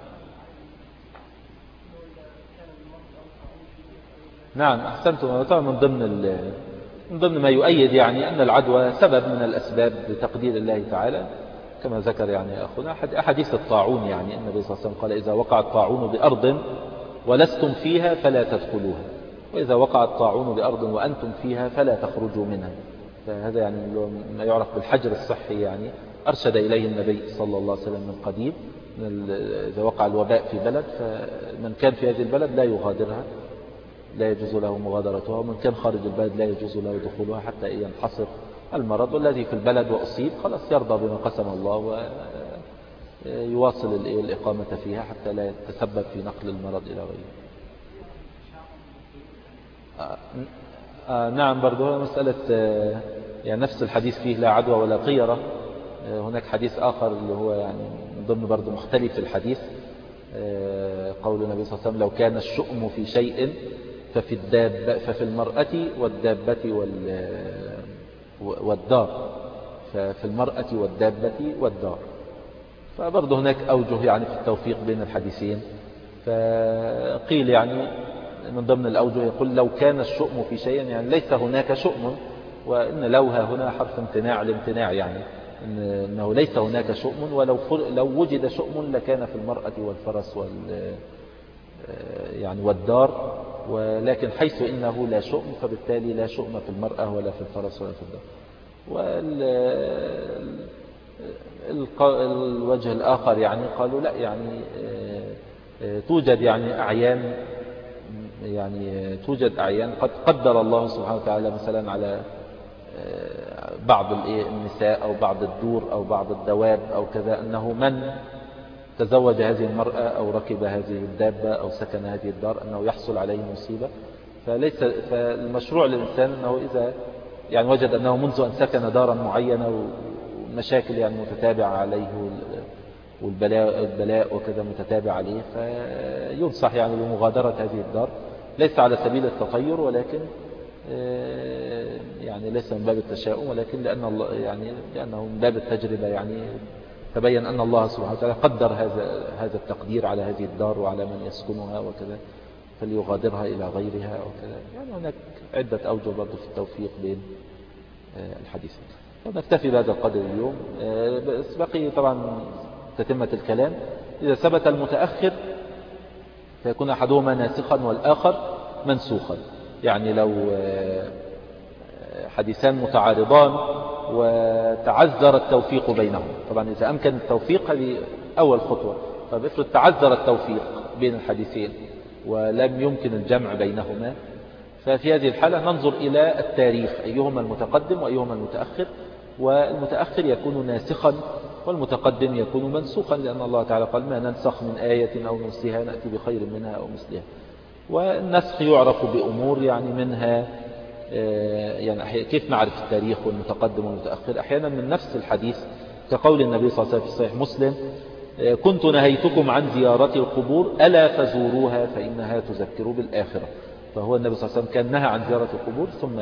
نعم أحسنتم. طبعا من ضمن ما يؤيد يعني أن العدوى سبب من الأسباب بتقدير الله تعالى، كما ذكر يعني أخونا أحاديث الطاعون، يعني النبي صلى الله عليه وسلم قال إذا وقع الطاعون بأرض ولستم فيها فلا تدخلوها، وإذا وقع الطاعون بأرض وأنتم فيها فلا تخرجوا منها. فهذا يعني ما يعرف بالحجر الصحي، يعني أرشد إليه النبي صلى الله عليه وسلم من قديم. إذا وقع الوباء في بلد فمن كان في هذه البلد لا يغادرها، لا يجوز له مغادرتها، ومن كان خارج البلد لا يجوز له دخولها حتى ينحصر المرض، والذي في البلد وأصيب خلاص يرضى بما قسم الله ويواصل الإقامة فيها حتى لا يتسبب في نقل المرض إلى غيره. نعم برضو مسألة يعني نفس الحديث فيه لا عدوى ولا طيرة. هناك حديث آخر اللي هو يعني من ضمن برضو مختلف الحديث، قول النبي صلى الله عليه وسلم: لو كان الشؤم في شيء ففي المرأة والدابة والدار، ففي المرأة والدابة والدار. فبرضه هناك أوجه يعني في التوفيق بين الحديثين. فقيل يعني من ضمن الأوجه يقول: لو كان الشؤم في شيء، يعني ليس هناك شؤم، وإن لوها هنا حرف امتناع الامتناع، يعني إنه ليس هناك شؤم، لو وجد شؤم لكان في المرأة والفرس يعني والدار، ولكن حيث إنه لا شؤم فبالتالي لا شؤم في المرأة ولا في الفرس ولا في الدار. الوجه الآخر يعني قالوا لا، يعني توجد يعني أعيان، يعني توجد أعيان قد قدر الله سبحانه وتعالى مثلا على بعض النساء أو بعض الدور أو بعض الدواب أو كذا، أنه من تزوج هذه المرأة أو ركب هذه الدابة أو سكن هذه الدار أنه يحصل عليه مصيبة. فالمشروع للإنسان أنه إذا يعني وجد أنه منذ أن سكن دارا معينة والمشاكل يعني متتابعة عليه والبلاء وكذا متتابع عليه، فينصح يعني بمغادرة هذه الدار، ليس على سبيل التطير، ولكن يعني ليس من باب التشاؤم، ولكن لأنه من باب التجربة، يعني تبين أن الله سبحانه وتعالى قدر هذا التقدير على هذه الدار وعلى من يسكنها وكذا، فليغادرها إلى غيرها وكذا. يعني هناك عدة أوجه برضه في التوفيق بين الحديثين. نكتفي بهذا القدر اليوم. بس بقي طبعا تتمة الكلام. إذا ثبت المتأخر فيكون أحدهما ناسخا والآخر منسوخا. يعني لو حديثان متعارضان وتعذر التوفيق بينهم، طبعا إذا أمكن التوفيق هذه أول خطوة. طب افرض تعذر التوفيق بين الحديثين ولم يمكن الجمع بينهما، ففي هذه الحالة ننظر إلى التاريخ، أيهما المتقدم وأيهما المتأخر، والمتأخر يكون ناسخا والمتقدم يكون منسوخا، لأن الله تعالى قال: ما ننسخ من آية أو ننسها نأتي بخير منها أو مثلها. والنسخ يعرف بأمور، يعني منها يعني كيف نعرف التاريخ والمتقدم والمتأخر؟ أحيانا من نفس الحديث، كقول النبي صلى الله عليه وسلم في صحيح مسلم: كنت نهيتكم عن زيارة القبور ألا فزوروها فإنها تذكر بالآخرة. فهو النبي صلى الله عليه وسلم كان نهى عن زيارة القبور، ثم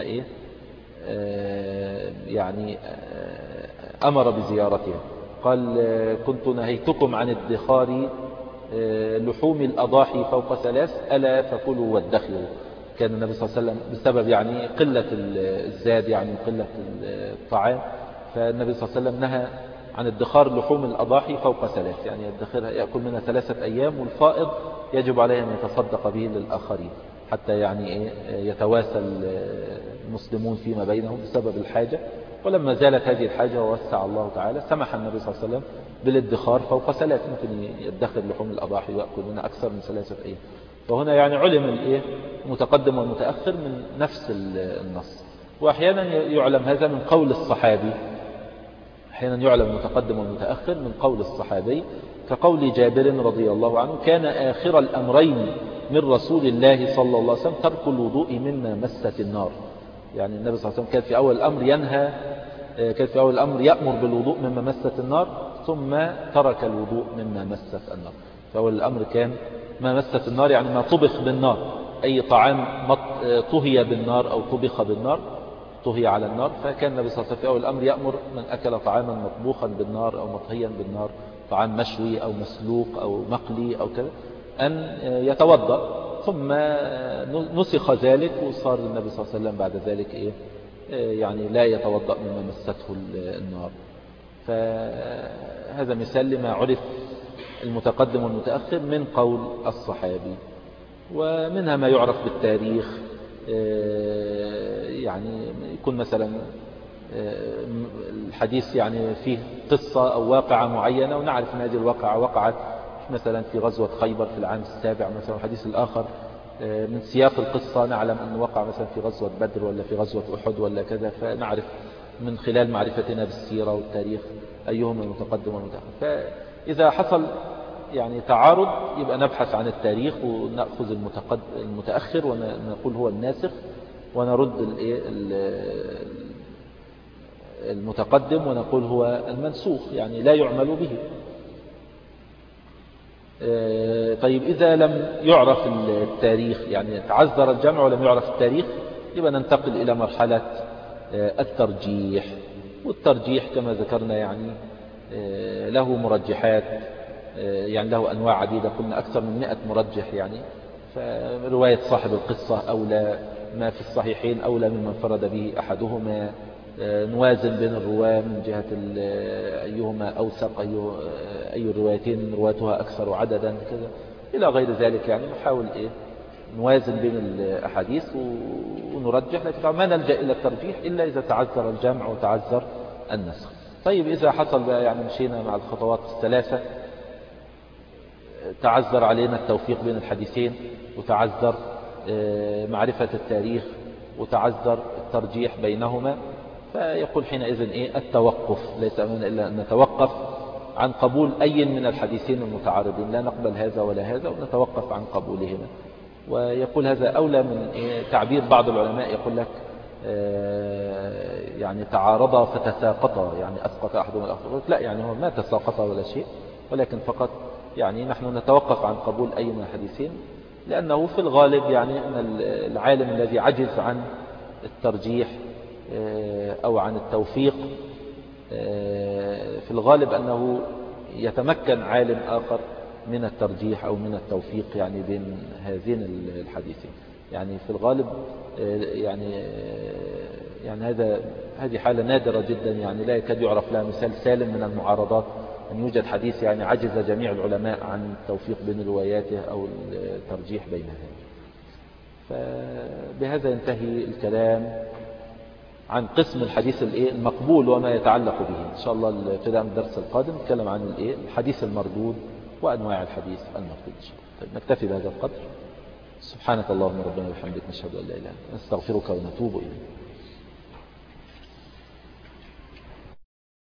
يعني أمر بزيارتها. قال: كنت نهيتكم عن ادخار لحوم الأضاحي فوق 3 ألا فكلوا وادخروا. كان النبي صلى الله عليه وسلم بسبب يعني قلة الزاد، يعني قلة الطعام، فالنبي صلى الله عليه وسلم نهى عن ادخار لحوم الأضاحي فوق 3، يعني يدخرها يأكل منها 3 أيام، والفائض يجب عليه أن يتصدق به للآخرين، حتى يعني يتواسى المسلمون فيما بينهم بسبب الحاجة. ولما زالت هذه الحاجة ووسع الله تعالى، سمح النبي صلى الله عليه وسلم بالادخار فوق 3، ممكن يدخر لحوم الأضاحي ويأكل منها أكثر من 3 أيام. فهنا يعني علم المتقدم والمتأخر من نفس النص. وأحيانا يعلم هذا من قول الصحابي، أحيانا يعلم المتقدم والمتأخر من قول الصحابي، كقول جابر رضي الله عنه: كان آخر الأمرين من رسول الله صلى الله عليه وسلم ترك الوضوء مما مست النار. يعني النبي صلى الله عليه وسلم كان في أول الأمر يأمر بالوضوء مما مست النار، ثم ترك الوضوء مما مست النار. في أول الأمر كان ما مست النار، يعني ما طبخ بالنار، أي طعام طهي بالنار أو طبخ بالنار، طهي على النار. فكان النبي صلى الله عليه وسلم في أول الأمر يأمر من أكل طعاما مطبوخا بالنار أو مطهيا بالنار، طعام مشوي أو مسلوق أو مقلي أو كذا، أن يتوضأ. ثم نسخ ذلك، وصار النبي صلى الله عليه وسلم بعد ذلك يعني لا يتوضأ مما مسته النار. فهذا مثال لما عرف المتقدم والمتأخر من قول الصحابي. ومنها ما يعرف بالتاريخ، يعني يكون مثلا الحديث يعني فيه قصة أو واقعة معينة، ونعرف أن هذه الواقعة وقعت مثلا في غزوة خيبر في العام 7 مثلا. الحديث الآخر من سياق القصة نعلم أنه وقع مثلا في غزوة بدر ولا في غزوة أحد ولا كذا، فنعرف من خلال معرفتنا بالسيرة والتاريخ أيهما المتقدم والمتأخر. فإذا حصل يعني تعارض يبقى نبحث عن التاريخ ونأخذ المتأخر ونقول هو الناسخ، ونرد المتقدم ونقول هو المنسوخ، يعني لا يعمل به. طيب إذا لم يعرف التاريخ، يعني تعذر الجمع ولم يعرف التاريخ، يبقى ننتقل إلى مرحلة الترجيح. والترجيح كما ذكرنا يعني له مرجحات، يعني له أنواع عديدة، قلنا أكثر من 100 مرجح يعني. فرواية صاحب القصة أولى، ما في الصحيحين أولى ممن فرد به أحدهما، نوازن بين الرواة من جهة أيهما أوثق، أي الروايتين رواتها أكثر عددا كذا إلى غير ذلك. يعني نحاول نوازن بين الأحاديث ونرجح، لكن ما نلجأ إلى الترجيح إلا إذا تعذر الجمع وتعذر النسخ. طيب إذا حصل بقى، يعني مشينا مع الخطوات الثلاثة، تعذر علينا التوفيق بين الحديثين، وتعذر معرفة التاريخ، وتعذر الترجيح بينهما، فيقول حينئذ التوقف. ليس أمامنا إلا أن نتوقف عن قبول أي من الحديثين المتعارضين، لا نقبل هذا ولا هذا، ونتوقف عن قبولهما. ويقول هذا أولى من تعبير بعض العلماء، يقول لك يعني تعارضا فتساقطا، يعني أسقط أحدهما الآخر. لا، يعني هو ما تساقطا ولا شيء، ولكن فقط يعني نحن نتوقف عن قبول أي من الحديثين، لأنه في الغالب يعني أن العالم الذي عجز عن الترجيح أو عن التوفيق، في الغالب أنه يتمكن عالم آخر من الترجيح أو من التوفيق يعني بين هذين الحديثين. يعني في الغالب يعني هذه حالة نادرة جدا، يعني لا يكاد يعرف لها مثال سالم من المعارضات، أن يوجد حديث يعني عجز جميع العلماء عن التوفيق بين رواياته أو الترجيح بينها. فبهذا ينتهي الكلام عن قسم الحديث المقبول وما يتعلق به. إن شاء الله ابتداء من الدرس القادم نتكلم عن الحديث المردود وأنواع الحديث المردود إن شاء الله. طيب نكتفي بهذا القدر. سبحانك اللهم ربنا وبحمدك، نشهد أن لا إله إلا أنت، نستغفرك ونتوب إليك.